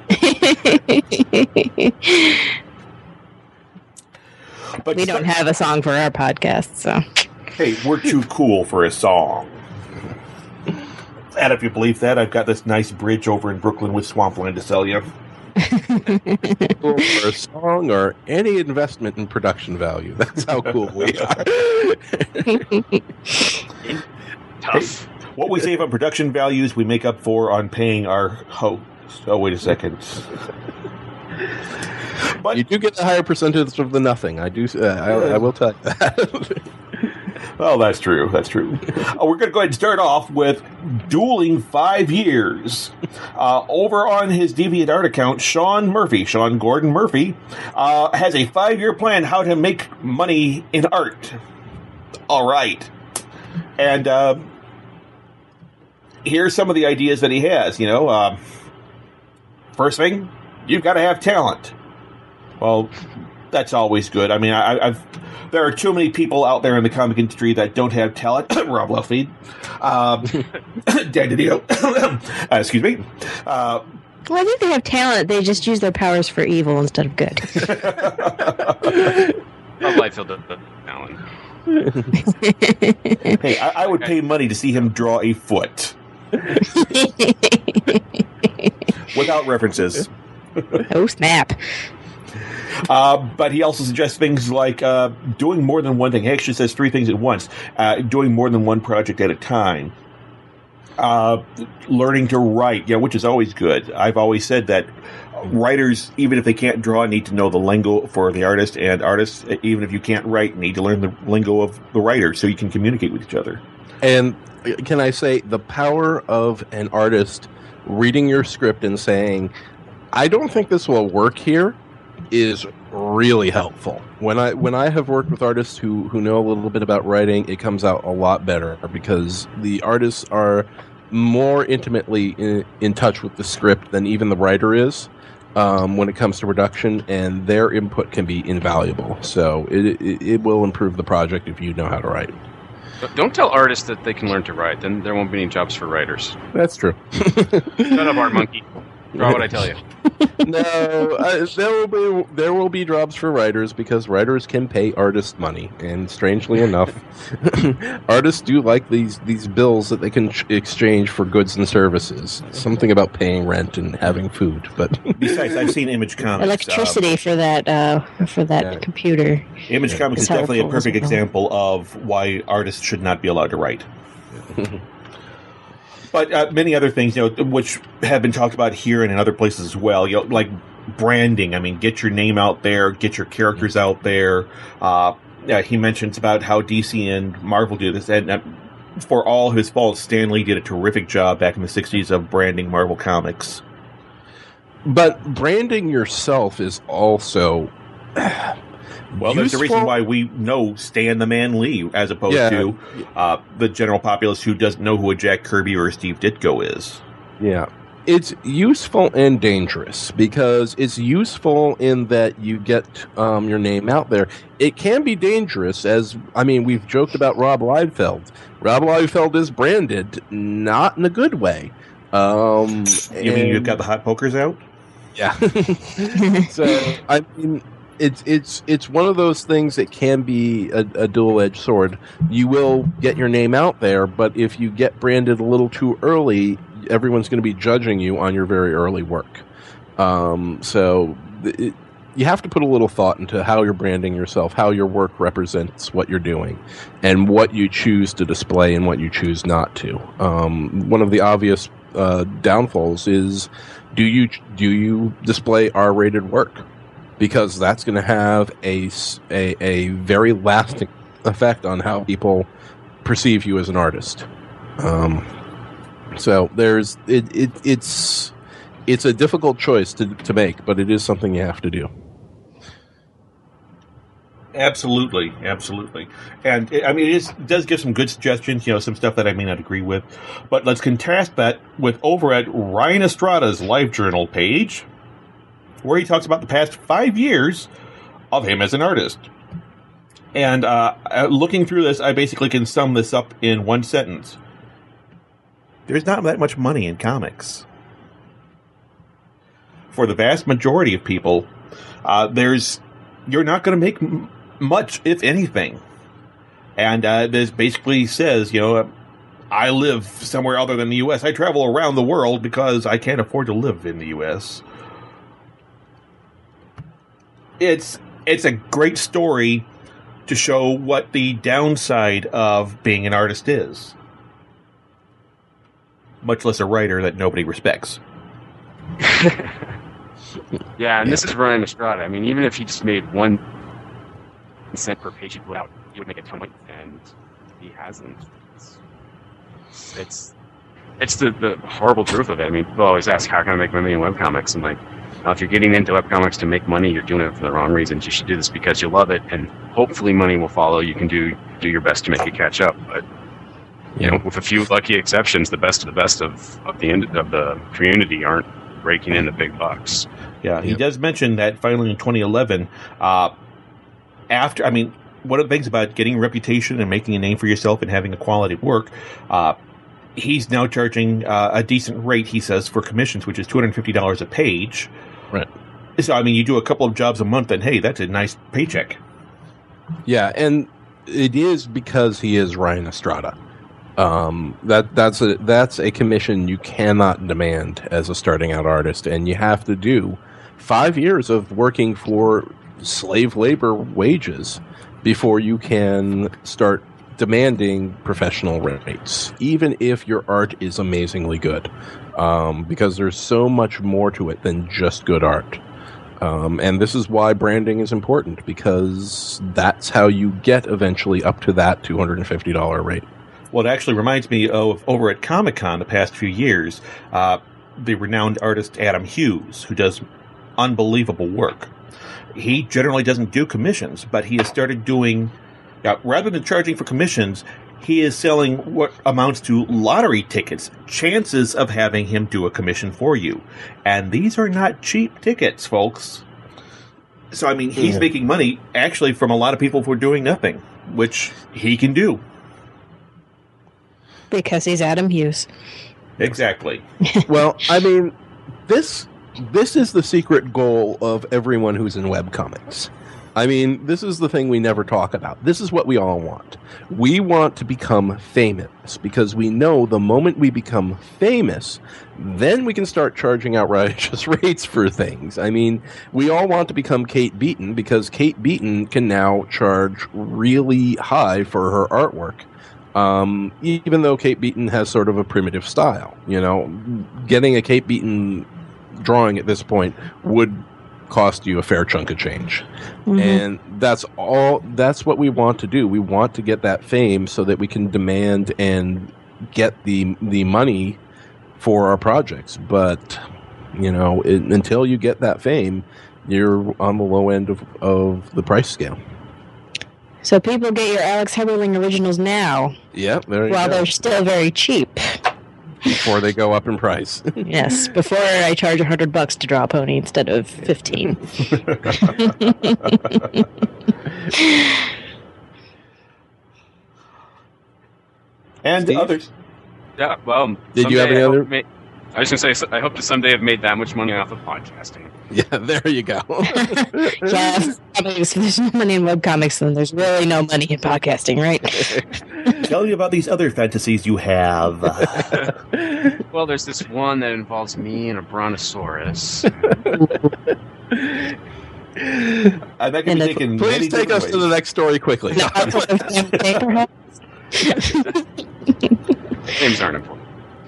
Speaker 3: But
Speaker 5: We don't have a song for our podcast, so.
Speaker 3: Hey, we're too cool for a song. And if you believe that, I've got this nice bridge over in Brooklyn with Swampland to sell you.
Speaker 4: Or a song or any investment in production value. That's how cool we are.
Speaker 6: Tough.
Speaker 3: What we save on production values, we make up for on paying our host. Oh, wait a second. But
Speaker 4: You do get a higher percentage of the nothing. I do. Uh, I, I will tell you that.
Speaker 3: well, that's true. That's true. Uh, we're going to go ahead and start off with Dueling Five Years. Uh, over on his DeviantArt account, Sean Murphy, Sean Gordon Murphy, uh, has a five-year plan how to make money in art. All right. And uh, here's some of the ideas that he has. You know, uh, first thing, you've got to have talent. Well, that's always good. I mean, I, I've there are too many people out there in the comic industry that don't have talent. Rob Leffeed, um, Dan DiDio, uh, excuse me. Uh,
Speaker 5: Well, I think they have talent. They just use their powers for evil instead of good.
Speaker 6: Rob Liefeld does the talent.
Speaker 3: hey, I, I would pay money to see him draw a foot without references.
Speaker 5: Oh, snap.
Speaker 3: Uh, but he also suggests things like uh, doing more than one thing. He actually says three things at once. Uh, doing more than one project at a time. Uh, learning to write, yeah, which is always good. I've always said that writers, even if they can't draw, need to know the lingo for the artist, and artists, even if you can't write, need to learn the lingo of the writer so you can communicate with each other.
Speaker 4: And can I say the power of an artist reading your script and saying, I don't think this will work here, is really helpful. When I when I have worked with artists who, who know a little bit about writing, it comes out a lot better because the artists are more intimately in, in touch with the script than even the writer is um, when it comes to production, and their input can be invaluable. So it, it it will improve the project if you know how to write.
Speaker 6: But don't tell artists that they can learn to write. Then there won't be any jobs for writers.
Speaker 4: That's true.
Speaker 6: Shut up, Art Monkey. Draw what I tell you.
Speaker 4: No, uh, there will be there will be jobs for writers because writers can pay artists money, and strangely enough, artists do like these these bills that they can ch- exchange for goods and services. Something about paying rent and having food, but
Speaker 3: Besides, I've seen Image Comics.
Speaker 5: Electricity for that uh, for that
Speaker 4: Yeah.
Speaker 5: computer.
Speaker 3: Um, Image Comics is
Speaker 5: It's
Speaker 3: definitely a
Speaker 5: helpful as
Speaker 3: perfect
Speaker 5: well.
Speaker 3: example of why artists should not be allowed to write. But uh, many other things, you know, which have been talked about here and in other places as well, you know, like branding. I mean, get your name out there, get your characters out there. Uh, yeah, he mentions about how D C and Marvel do this, and uh, for all his faults, Stan Lee did a terrific job back in the sixties of branding Marvel Comics.
Speaker 4: But branding yourself is also
Speaker 3: well, there's a reason why we know Stan the Man Lee, as opposed
Speaker 4: Yeah.
Speaker 3: to uh, the general populace who doesn't know who a Jack Kirby or a Steve Ditko is.
Speaker 4: Yeah. It's useful and dangerous because it's useful in that you get um, your name out there. It can be dangerous, as, I mean, we've joked about Rob Liefeld. Rob Liefeld is branded, not in a good way. Um,
Speaker 3: You mean you've got the hot pokers out?
Speaker 4: Yeah. So, I mean, it's it's it's one of those things that can be a, a dual-edged sword. You will get your name out there, but if you get branded a little too early, everyone's going to be judging you on your very early work. Um, so it, you have to put a little thought into how you're branding yourself, how your work represents what you're doing, and what you choose to display and what you choose not to. Um, one of the obvious uh, downfalls is, do you do you display R-rated work? Because that's going to have a, s- a, a very lasting effect on how people perceive you as an artist. Um, so there's it, it it's it's a difficult choice to to make, but it is something you have to do.
Speaker 3: Absolutely, absolutely. And, I mean, it, is, it does give some good suggestions, you know, some stuff that I may not agree with. But let's contrast that with over at Ryan Estrada's LiveJournal page, where he talks about the past five years of him as an artist. And uh, looking through this, I basically can sum this up in one sentence. There's not that much money in comics. For the vast majority of people, uh, there's you're not going to make m- much, if anything. And uh, this basically says, you know, I live somewhere other than the U S. I travel around the world because I can't afford to live in the U S. It's it's a great story to show what the downside of being an artist is. Much less a writer that nobody respects.
Speaker 6: Yeah, and this is Ryan Estrada. I mean, even if he just made one cent per page he put out, he would make a ton of money, and he hasn't. It's it's, it's the, the horrible truth of it. I mean, people always ask, how can I make money in webcomics? And like, now, if you're getting into webcomics to make money, you're doing it for the wrong reasons. You should do this because you love it, and hopefully money will follow. You can do do your best to make it catch up, but you know, with a few lucky exceptions, the best of the best of, of the end of the community aren't raking in the big bucks.
Speaker 3: Yeah, he yep. does mention that finally in twenty eleven, uh, after, I mean, one of the things about getting a reputation and making a name for yourself and having a quality work, uh, he's now charging uh, a decent rate, he says, for commissions, which is two hundred fifty dollars a page.
Speaker 4: Right.
Speaker 3: So, I mean, you do a couple of jobs a month, and hey, that's a nice paycheck.
Speaker 4: Yeah, and it is because he is Ryan Estrada. Um, that that's a that's a commission you cannot demand as a starting out artist, and you have to do five years of working for slave labor wages before you can start demanding professional rates, even if your art is amazingly good, um, because there's so much more to it than just good art. Um, and this is why branding is important, because that's how you get eventually up to that two hundred fifty dollars rate.
Speaker 3: Well, it actually reminds me of over at Comic-Con the past few years, uh, the renowned artist Adam Hughes, who does unbelievable work. He generally doesn't do commissions, but he has started doing, uh, rather than charging for commissions, he is selling what amounts to lottery tickets, chances of having him do a commission for you. And these are not cheap tickets, folks. So, I mean, he's yeah. making money, actually, from a lot of people for doing nothing, which he can do.
Speaker 5: Because he's Adam Hughes.
Speaker 3: Exactly.
Speaker 4: Well, I mean, this this is the secret goal of everyone who's in webcomics. I mean, this is the thing we never talk about. This is what we all want. We want to become famous because we know the moment we become famous, then we can start charging outrageous rates for things. I mean, we all want to become Kate Beaton because Kate Beaton can now charge really high for her artwork. Um, even though Kate Beaton has sort of a primitive style, you know, getting a Kate Beaton drawing at this point would cost you a fair chunk of change.
Speaker 5: Mhm.
Speaker 4: And that's all, that's what we want to do. We want to get that fame so that we can demand and get the the money for our projects. But, you know, it, until you get that fame, you're on the low end of, of the price scale.
Speaker 5: So people get your Alex Heberling originals now,
Speaker 4: Yeah, there you
Speaker 5: while
Speaker 4: go.
Speaker 5: they're still very cheap.
Speaker 4: Before they go up in price.
Speaker 5: Yes, before I charge a hundred bucks to draw a pony instead of fifteen.
Speaker 3: And
Speaker 4: Steve?
Speaker 3: others.
Speaker 6: Yeah, well,
Speaker 4: Did you have
Speaker 6: someday
Speaker 4: any
Speaker 6: I hope
Speaker 4: other-
Speaker 6: to ma- I was going to say, I hope to someday have made that much money off of podcasting.
Speaker 4: Yeah, there you go.
Speaker 5: Yeah, if there's no money in webcomics, then there's really no money in podcasting, right?
Speaker 3: Tell me about these other fantasies you have.
Speaker 6: Well, there's this one that involves me and a brontosaurus.
Speaker 3: And that can
Speaker 5: And
Speaker 3: be
Speaker 5: the-
Speaker 3: taken many
Speaker 4: Please take
Speaker 3: different
Speaker 4: us
Speaker 3: ways.
Speaker 4: to the next story quickly.
Speaker 5: No, perhaps.
Speaker 6: Names aren't important.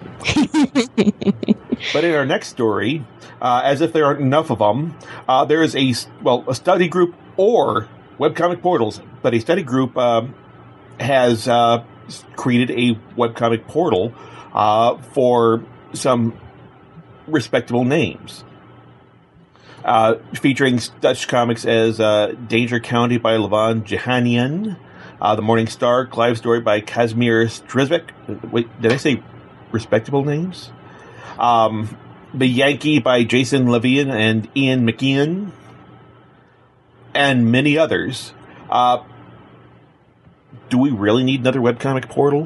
Speaker 3: But in our next story, uh, as if there aren't enough of them, uh, there is a well a study group or webcomic portals, but a study group um, has uh, created a webcomic portal uh, for some respectable names, uh, featuring Dutch comics as uh, Danger County by Levon Jehanian, uh, The Morning Star, Clive Story by Kazimir Strizvik. Wait, did I say respectable names? Um, The Yankee by Jason Levian and Ian McKeon, and many others. Uh, do we really need another webcomic portal?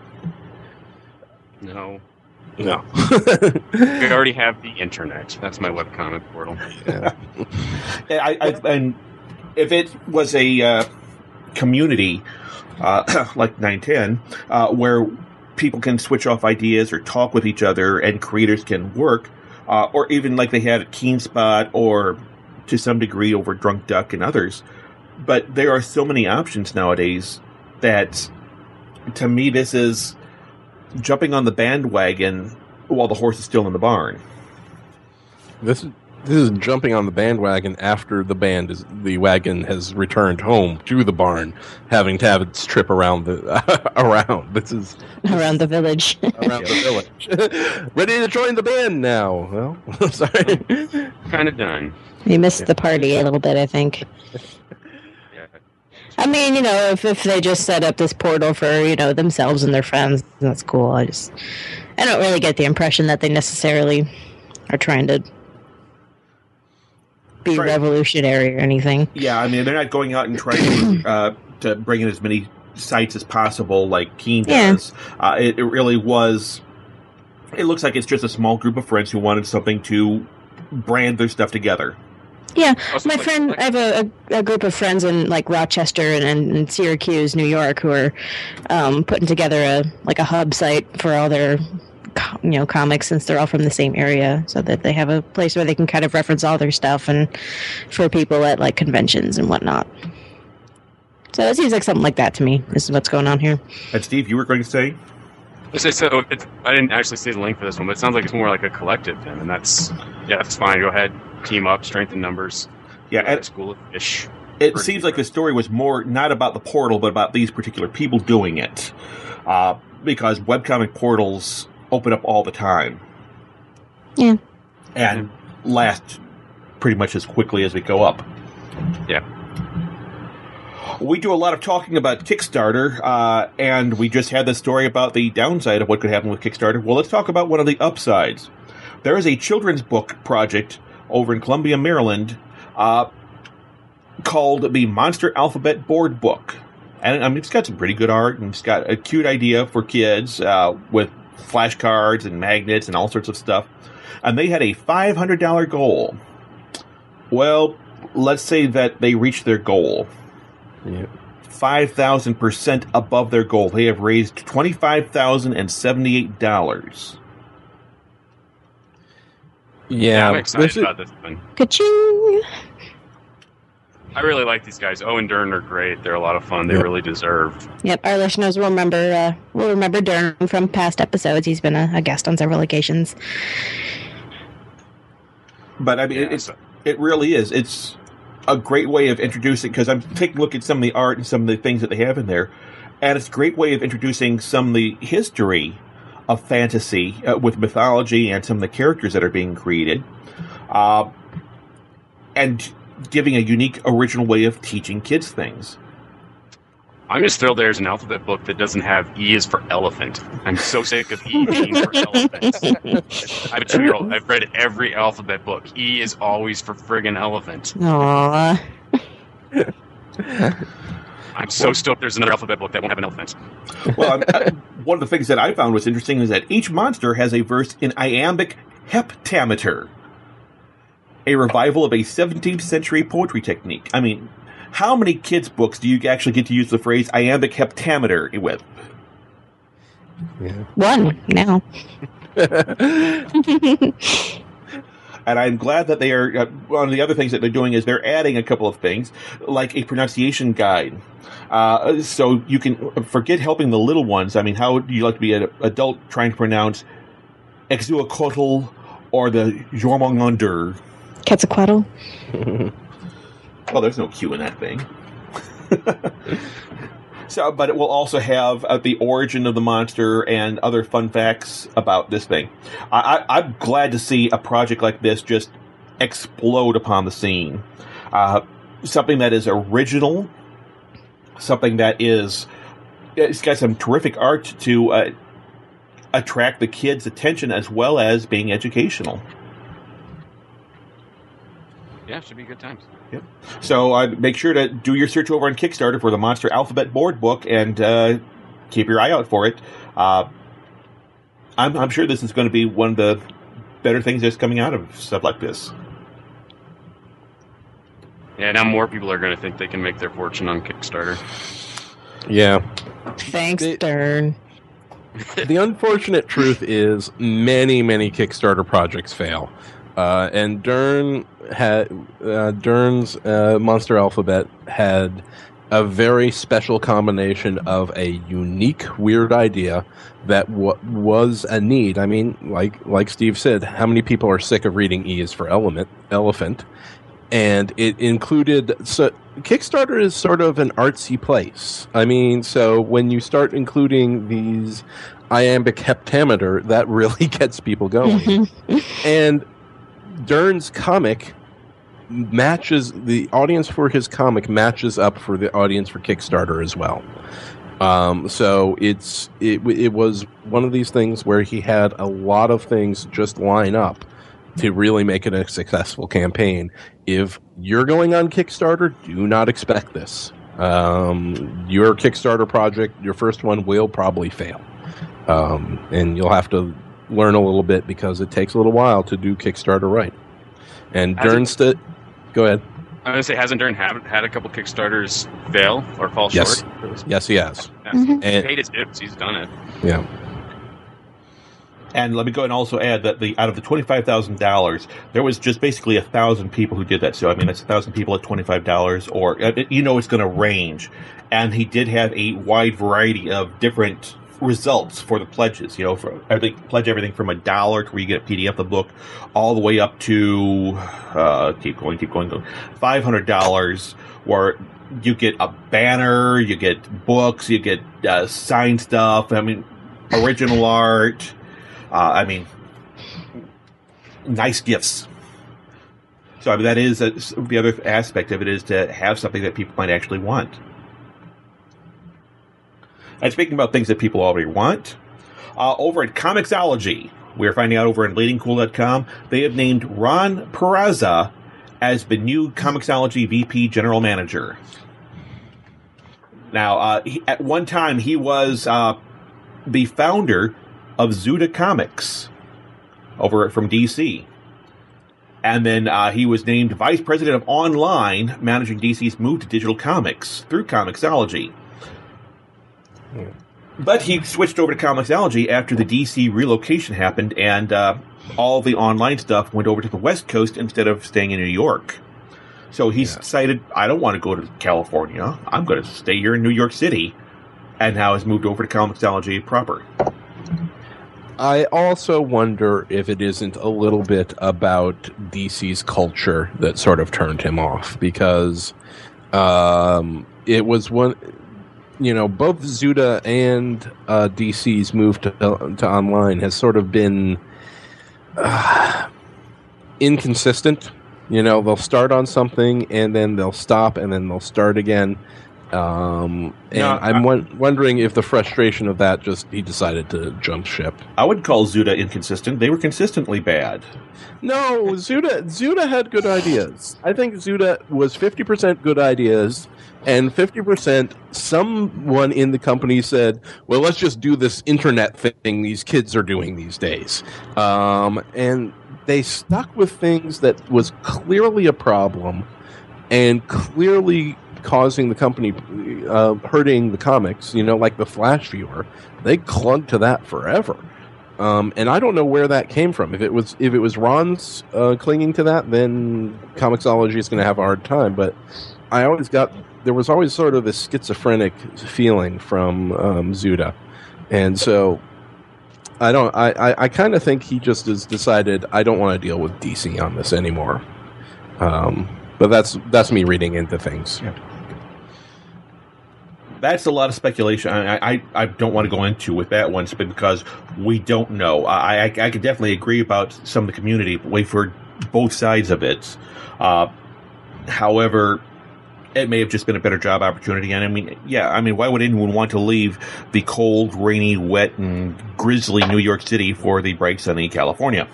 Speaker 6: No.
Speaker 4: No.
Speaker 6: We already have the internet. That's my webcomic portal.
Speaker 4: Yeah.
Speaker 3: I, I, and if it was a uh, community uh, like nine ten, uh, where people can switch off ideas or talk with each other and creators can work, uh, or even like they had at Keenspot or to some degree over Drunk Duck and others. But there are so many options nowadays that, to me, this is jumping on the bandwagon while the horse is still in the barn.
Speaker 4: This is this is jumping on the bandwagon after the band is the wagon has returned home to the barn, having to have its trip around the around. This is
Speaker 5: Around the village.
Speaker 4: around the village. Ready to join the band now. Well, sorry.
Speaker 6: Kind of done.
Speaker 5: You missed the party a little bit, I think.
Speaker 6: Yeah.
Speaker 5: I mean, you know, if, if they just set up this portal for, you know, themselves and their friends, that's cool. I just, I don't really get the impression that they necessarily are trying to be
Speaker 3: Right.
Speaker 5: revolutionary or anything.
Speaker 3: Yeah, I mean, they're not going out and trying to, uh, to bring in as many sites as possible like Keen
Speaker 5: Yeah.
Speaker 3: does. Uh, it, it really was... It looks like it's just a small group of friends who wanted something to brand their stuff together.
Speaker 5: Yeah,
Speaker 6: Also,
Speaker 5: my
Speaker 6: like-
Speaker 5: friend,
Speaker 6: like-
Speaker 5: I have a, a, a group of friends in like Rochester and, and Syracuse, New York, who are um, putting together a like a hub site for all their, co- you know, comics, since they're all from the same area, so that they have a place where they can kind of reference all their stuff, and for people at like conventions and whatnot. So it seems like something like that to me. This is what's going on here.
Speaker 3: And Steve, you were going to say?
Speaker 6: Let's say so. It's, I didn't actually see the link for this one, but it sounds like it's more like a collective, then, and that's yeah, that's fine. Go ahead, team up, strengthen numbers.
Speaker 3: Yeah, and
Speaker 6: school of fish.
Speaker 3: it
Speaker 6: Pretty
Speaker 3: seems like the story was more not about the portal, but about these particular people doing it. Uh, because webcomic portals open up all the time.
Speaker 5: Yeah.
Speaker 3: And last pretty much as quickly as we go up.
Speaker 6: Yeah.
Speaker 3: We do a lot of talking about Kickstarter, uh, and we just had this story about the downside of what could happen with Kickstarter. Well, let's talk about one of the upsides. There is a children's book project over in Columbia, Maryland, uh, called the Monster Alphabet Board Book. And I mean, it's got some pretty good art, and it's got a cute idea for kids uh, with flashcards and magnets and all sorts of stuff. And they had a five hundred dollars goal. Well, let's say that they reached their goal.
Speaker 4: Yeah.
Speaker 3: five thousand percent above their goal. They have raised twenty-five thousand seventy-eight dollars.
Speaker 4: Yeah,
Speaker 6: I'm excited
Speaker 4: this is-
Speaker 6: about this one.
Speaker 5: Ka-ching!
Speaker 6: I really like these guys. Owen and Dern are great. They're a lot of fun. They
Speaker 4: Yeah.
Speaker 6: really deserve.
Speaker 5: Yep, our listeners will remember. Uh, will remember Dern from past episodes. He's been a, a guest on several occasions.
Speaker 3: But I mean,
Speaker 6: Yeah,
Speaker 3: it's
Speaker 6: so-
Speaker 3: It really is. It's a great way of introducing, because I'm taking a look at some of the art and some of the things that they have in there, and it's a great way of introducing some of the history of fantasy uh, with mythology and some of the characters that are being created, uh, and giving a unique, original way of teaching kids things.
Speaker 6: I'm just thrilled there's an alphabet book that doesn't have E is for elephant. I'm so sick of E being for elephants. I have a two-year-old. I've read every alphabet book. E is always for friggin' elephant.
Speaker 5: Aww.
Speaker 6: I'm so stoked there's another alphabet book that won't have an elephant.
Speaker 3: Well, I, one of the things that I found was interesting is that each monster has a verse in iambic heptameter, a revival of a seventeenth century poetry technique. I mean, how many kids' books do you actually get to use the phrase iambic heptameter with?
Speaker 5: Yeah. One, now.
Speaker 3: And I'm glad that they are, uh, one of the other things that they're doing is they're adding a couple of things, like a pronunciation guide. Uh, so you can forget helping the little ones. I mean, how do you like to be an adult trying to pronounce Exuacotl or the Jormungandr?
Speaker 5: Quetzalcoatl?
Speaker 3: Well, there's no Q in that thing. So, but it will also have uh, the origin of the monster and other fun facts about this thing. I, I, I'm glad to see a project like this just explode upon the scene. Uh, something that is original, something that is, it's got some terrific art to uh, attract the kids' attention as well as being educational.
Speaker 6: Yeah, should be good times.
Speaker 3: Yep. So uh, make sure to do your search over on Kickstarter for the Monster Alphabet Board Book and uh, keep your eye out for it. Uh, I'm, I'm sure this is going to be one of the better things that's coming out of stuff like this.
Speaker 6: Yeah, now more people are going to think they can make their fortune on Kickstarter.
Speaker 4: Yeah.
Speaker 5: Thanks, Dern.
Speaker 4: The unfortunate truth is many, many Kickstarter projects fail. Uh, and Dern had uh, Dern's uh, Monster Alphabet had a very special combination of a unique, weird idea that w- was a need. I mean, like like Steve said, how many people are sick of reading E is for element, elephant? And it included, so Kickstarter is sort of an artsy place. I mean, so when you start including these iambic heptameter, that really gets people going. And Dern's comic matches, the audience for his comic matches up for the audience for Kickstarter as well. Um, so it's it, it was one of these things where he had a lot of things just line up to really make it a successful campaign. If you're going on Kickstarter, do not expect this. Um, your Kickstarter project, your first one, will probably fail. Um, and you'll have to learn a little bit because it takes a little while to do Kickstarter right. And Dern st- go ahead.
Speaker 6: I was going to say, hasn't Dern had, had a couple Kickstarters fail or fall
Speaker 4: yes.
Speaker 6: short?
Speaker 4: Yes, he has.
Speaker 6: Yeah.
Speaker 5: Mm-hmm.
Speaker 6: He paid his tips. He's done it.
Speaker 4: Yeah.
Speaker 3: And let me go and also add that the out of the twenty-five thousand dollars, there was just basically a thousand people who did that. So, I mean, that's a thousand people at twenty-five dollars, or, you know, it's going to range. And he did have a wide variety of different results for the pledges. You know, for I think pledge everything from a dollar to where you get a P D F of the book, all the way up to uh, keep going, keep going, five hundred dollars, where you get a banner, you get books, you get uh, signed stuff. I mean, original art. Uh, I mean, nice gifts. So I mean, that is a, the other aspect of it, is to have something that people might actually want. And speaking about things that people already want, uh, over at Comixology, we're finding out over at bleeding cool dot com, they have named Ron Peraza as the new Comixology V P General Manager. Now, uh, he, at one time, he was uh, the founder of Zuda Comics over from D C. And then uh, he was named Vice President of Online, managing D C's move to digital comics through Comixology. But he switched over to Comixology after the D C relocation happened, and uh, all the online stuff went over to the West Coast instead of staying in New York. So he's yeah. decided, I don't want to go to California. I'm going to stay here in New York City. And now has moved over to Comixology proper.
Speaker 4: I also wonder if it isn't a little bit about D C's culture that sort of turned him off, because um, it was one, you know, both Zuda and uh, D C's move to to online has sort of been uh, inconsistent. You know, they'll start on something and then they'll stop and then they'll start again. Um, and
Speaker 3: No,
Speaker 4: I'm
Speaker 3: I-
Speaker 4: won- wondering if the frustration of that just he decided to jump ship.
Speaker 3: I would call Zuda inconsistent. They were consistently bad.
Speaker 4: No, Zuda Zuda had good ideas. I think Zuda was fifty percent good ideas and fifty percent someone in the company said, well, let's just do this internet thing these kids are doing these days. Um, and they stuck with things that was clearly a problem and clearly causing the company, uh, hurting the comics, you know, like the Flash viewer. They clung to that forever. Um, and I don't know where that came from. If it was if it was Ron's uh, clinging to that, then Comixology is going to have a hard time. But I always got, there was always sort of this schizophrenic feeling from um, Zuda. And so I don't, I, I, I kind of think he just has decided, I don't want to deal with D C on this anymore. Um, but that's that's me reading into things.
Speaker 3: Yeah. That's a lot of speculation. I, I, I don't want to go into with that one because we don't know. I, I, I could definitely agree about some of the community, but wait for both sides of it. Uh, however, it may have just been a better job opportunity. And I mean, yeah, I mean, why would anyone want to leave the cold, rainy, wet, and grisly New York City for the bright, sunny California?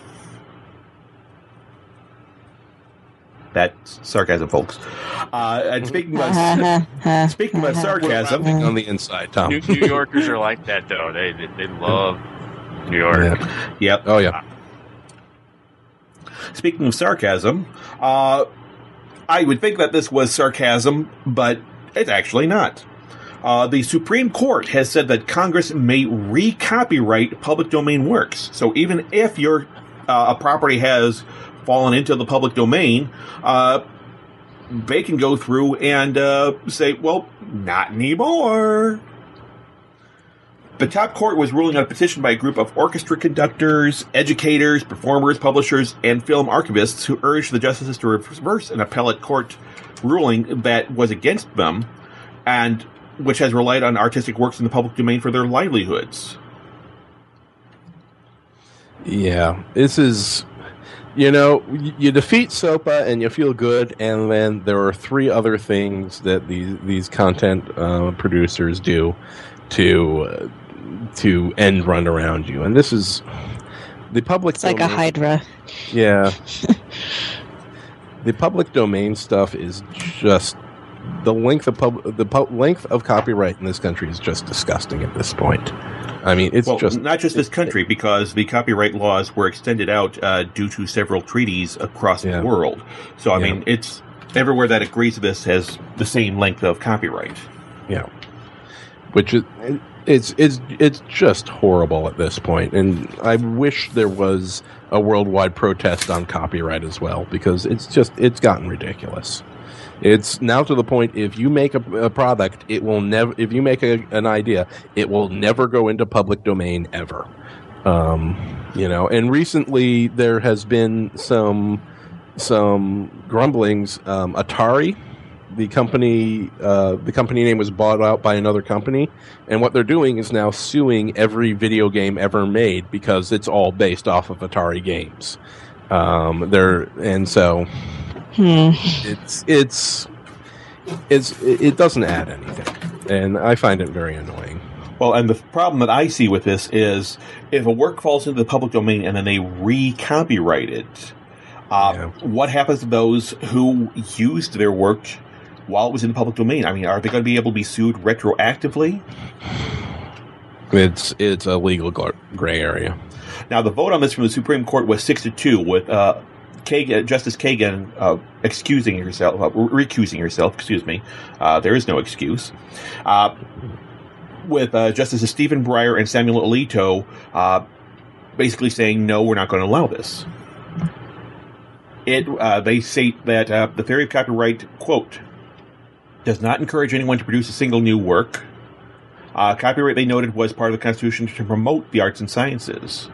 Speaker 3: That's sarcasm, folks. Uh, and speaking about speaking about sarcasm,
Speaker 4: Something on the inside, Tom.
Speaker 6: New, New Yorkers are like that, though. They they, they love New York.
Speaker 4: Yeah.
Speaker 3: Yep.
Speaker 4: Oh yeah.
Speaker 3: Speaking of sarcasm, uh, I would think that this was sarcasm, but it's actually not. Uh, the Supreme Court has said that Congress may re-copyright public domain works. So even if your uh, a property has fallen into the public domain, uh, they can go through and uh, say, well, not anymore. The top court was ruling on a petition by a group of orchestra conductors, educators, performers, publishers, and film archivists who urged the justices to reverse an appellate court ruling that was against them, and which has relied on artistic works in the public domain for their livelihoods.
Speaker 4: Yeah, this is, you know, you defeat SOPA and you feel good, and then there are three other things that these these content uh, producers do to uh, to end run around you, and this is the public.
Speaker 5: It's like a hydra.
Speaker 4: Yeah, the public domain stuff is just the length of pub, the pu- length of copyright in this country is just disgusting at this point. I mean, it's
Speaker 3: well,
Speaker 4: just
Speaker 3: not just this country, because the copyright laws were extended out uh, due to several treaties across
Speaker 4: Yeah.
Speaker 3: the world. So, I
Speaker 4: Yeah.
Speaker 3: mean, it's everywhere that agrees to this has the same length of copyright.
Speaker 4: Yeah, which is it's it's it's just horrible at this point, and I wish there was a worldwide protest on copyright as well, because it's just it's gotten ridiculous. It's now to the point, if you make a, a product, it will never. If you make a, an idea, it will never go into public domain ever. Um, you know, and recently there has been some some grumblings. Um, Atari, the company, uh, the company name was bought out by another company, and what they're doing is now suing every video game ever made because it's all based off of Atari games. Um, they're and so.
Speaker 5: Hmm.
Speaker 4: It's it's it's it doesn't add anything, and I find it very annoying.
Speaker 3: Well, and the problem that I see with this is if a work falls into the public domain and then they re-copyright it, uh,
Speaker 4: Yeah.
Speaker 3: what happens to those who used their work while it was in the public domain? I mean, are they going to be able to be sued retroactively?
Speaker 4: It's it's a legal gr- gray area.
Speaker 3: Now, the vote on this from the Supreme Court was six to two, with uh, Kagan, Justice Kagan uh, excusing herself, uh, recusing herself. Excuse me. Uh, there is no excuse. Uh, with uh, Justices Stephen Breyer and Samuel Alito uh, basically saying, no, we're not going to allow this. It uh, they state that uh, the theory of copyright, quote, does not encourage anyone to produce a single new work. Uh, copyright, they noted, was part of the Constitution to promote the arts and sciences.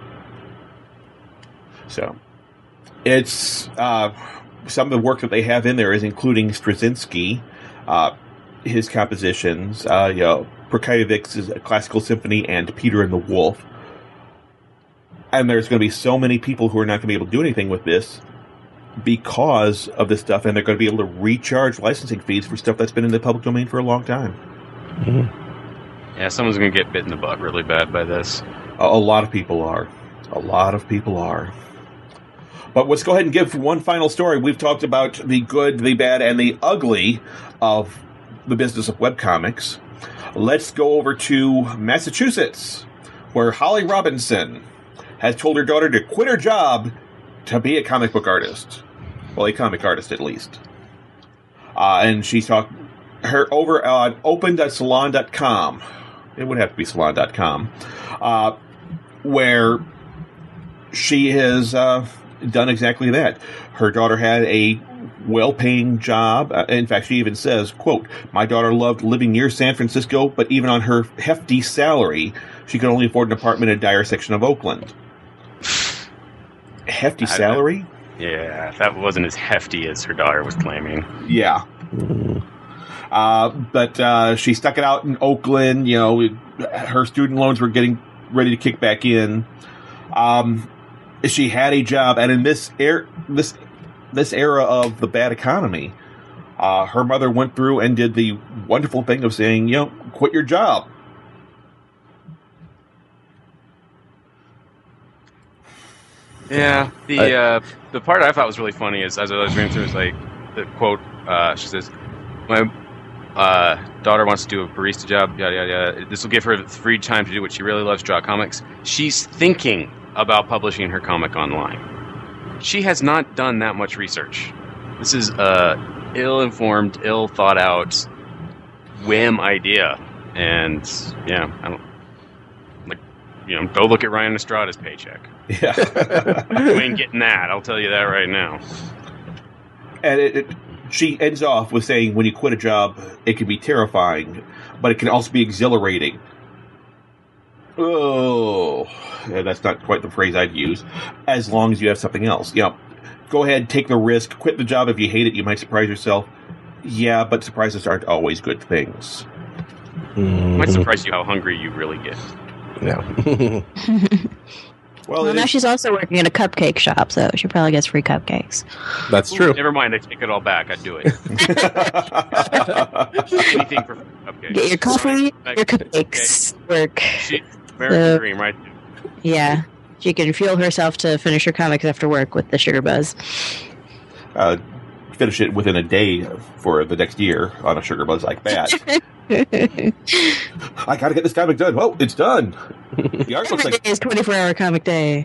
Speaker 3: So, it's uh, some of the work that they have in there is including Straczynski, uh, his compositions, uh, you know, Prokofiewicz's Classical Symphony, and Peter and the Wolf. And there's going to be so many people who are not going to be able to do anything with this because of this stuff, and they're going to be able to recharge licensing fees for stuff that's been in the public domain for a long time.
Speaker 6: Mm-hmm. Yeah, someone's going to get bit in the butt really bad by this.
Speaker 3: A, a lot of people are. A lot of people are. But let's go ahead and give one final story. We've talked about the good, the bad, and the ugly of the business of webcomics. Let's go over to Massachusetts, where Holly Robinson has told her daughter to quit her job to be a comic book artist. Well, a comic artist, at least. Uh, and she's talked her over on open dot salon dot com. It would have to be salon dot com. Uh, where she has uh, done exactly that. Her daughter had a well-paying job. Uh, in fact, she even says, quote, "My daughter loved living near San Francisco, but even on her hefty salary, she could only afford an apartment in a dire section of Oakland." Hefty salary?
Speaker 6: Yeah, that wasn't as hefty as her daughter was claiming.
Speaker 3: Yeah. Uh, but uh, she stuck it out in Oakland. You know, it, her student loans were getting ready to kick back in. Um, she had a job, and in this er- this this era of the bad economy, uh, her mother went through and did the wonderful thing of saying, you know, quit your job.
Speaker 6: Yeah, the
Speaker 4: I,
Speaker 6: uh, the part I thought was really funny is as I was reading through, is like the quote. Uh, she says, "My uh, daughter wants to do a barista job. Yada yada yada. This will give her free time to do what she really loves: draw comics. She's thinking about publishing her comic online. She has not done that much research. This is a ill-informed, ill-thought-out whim idea, and yeah, I don't like you know. Go look at Ryan Estrada's paycheck."
Speaker 3: Yeah.
Speaker 6: You ain't getting that, I'll tell you that right now.
Speaker 3: And it, it, she ends off with saying, when you quit a job, it can be terrifying, but it can also be exhilarating. Oh, yeah, that's not quite the phrase I'd use. As long as you have something else. You know, go ahead, take the risk, quit the job. If you hate it, you might surprise yourself. Yeah, but surprises aren't always good things.
Speaker 6: It might surprise you how hungry you really get.
Speaker 4: Yeah.
Speaker 3: Well,
Speaker 5: well now
Speaker 3: is,
Speaker 5: she's also working at a cupcake shop, so she probably gets free cupcakes.
Speaker 4: That's true.
Speaker 6: Never mind, I take it all back. I'd do it. Anything for cupcakes.
Speaker 5: Get your coffee,
Speaker 6: Right.
Speaker 5: your cupcakes, work.
Speaker 6: She, American
Speaker 5: So-
Speaker 6: dream, right?
Speaker 5: Yeah, she can fuel herself to finish her comics after work with the sugar buzz.
Speaker 3: uh, finish it within a day for the next year on a sugar buzz like that. I gotta get this comic done. Well, it's done. The art looks
Speaker 5: Every
Speaker 3: like
Speaker 5: day is twenty-four hour comic day.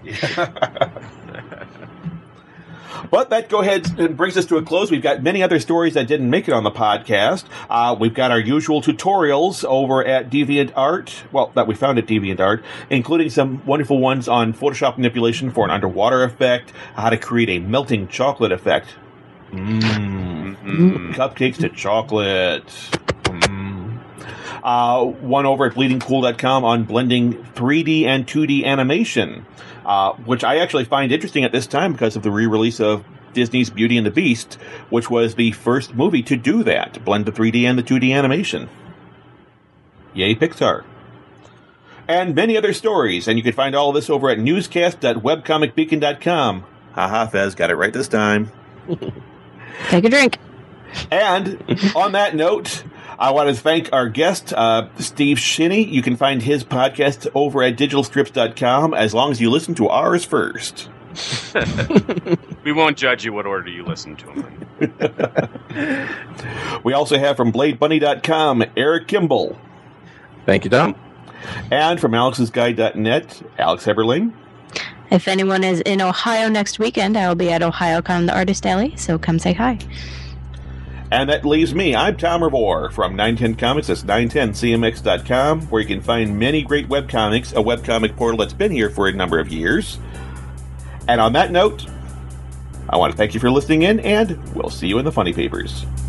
Speaker 3: But that go ahead and brings us to a close. We've got many other stories that didn't make it on the podcast. Uh, we've got our usual tutorials over at DeviantArt, well, that we found at DeviantArt, including some wonderful ones on Photoshop manipulation for an underwater effect, how to create a melting chocolate effect. Mmm.
Speaker 6: Mm-hmm.
Speaker 3: Cupcakes to chocolate. Mm. Uh, one over at bleeding cool dot com on blending three D and two D animation, uh, which I actually find interesting at this time because of the re-release of Disney's Beauty and the Beast, which was the first movie to do that, blend the three D and the two D animation. Yay, Pixar. And many other stories, and you can find all of this over at newscast dot webcomic beacon dot com. Haha, Fez, got it right this time.
Speaker 5: Take a drink.
Speaker 3: And on that note, I want to thank our guest, uh, Steve Shinny. You can find his podcast over at digital strips dot com as long as you listen to ours first.
Speaker 6: We won't judge you what order you listen to them.
Speaker 3: We also have from blade bunny dot com, Eric Kimball.
Speaker 4: Thank you, Tom.
Speaker 3: And from alex's guide dot net, Alex Eberling.
Speaker 5: If anyone is in Ohio next weekend, I will be at OhioCon the Artist Alley, so come say hi.
Speaker 3: And that leaves me. I'm Tom Revore from nine ten Comics. That's nine ten C M X dot com, where you can find many great webcomics, a webcomic portal that's been here for a number of years. And on that note, I want to thank you for listening in, and we'll see you in the funny papers.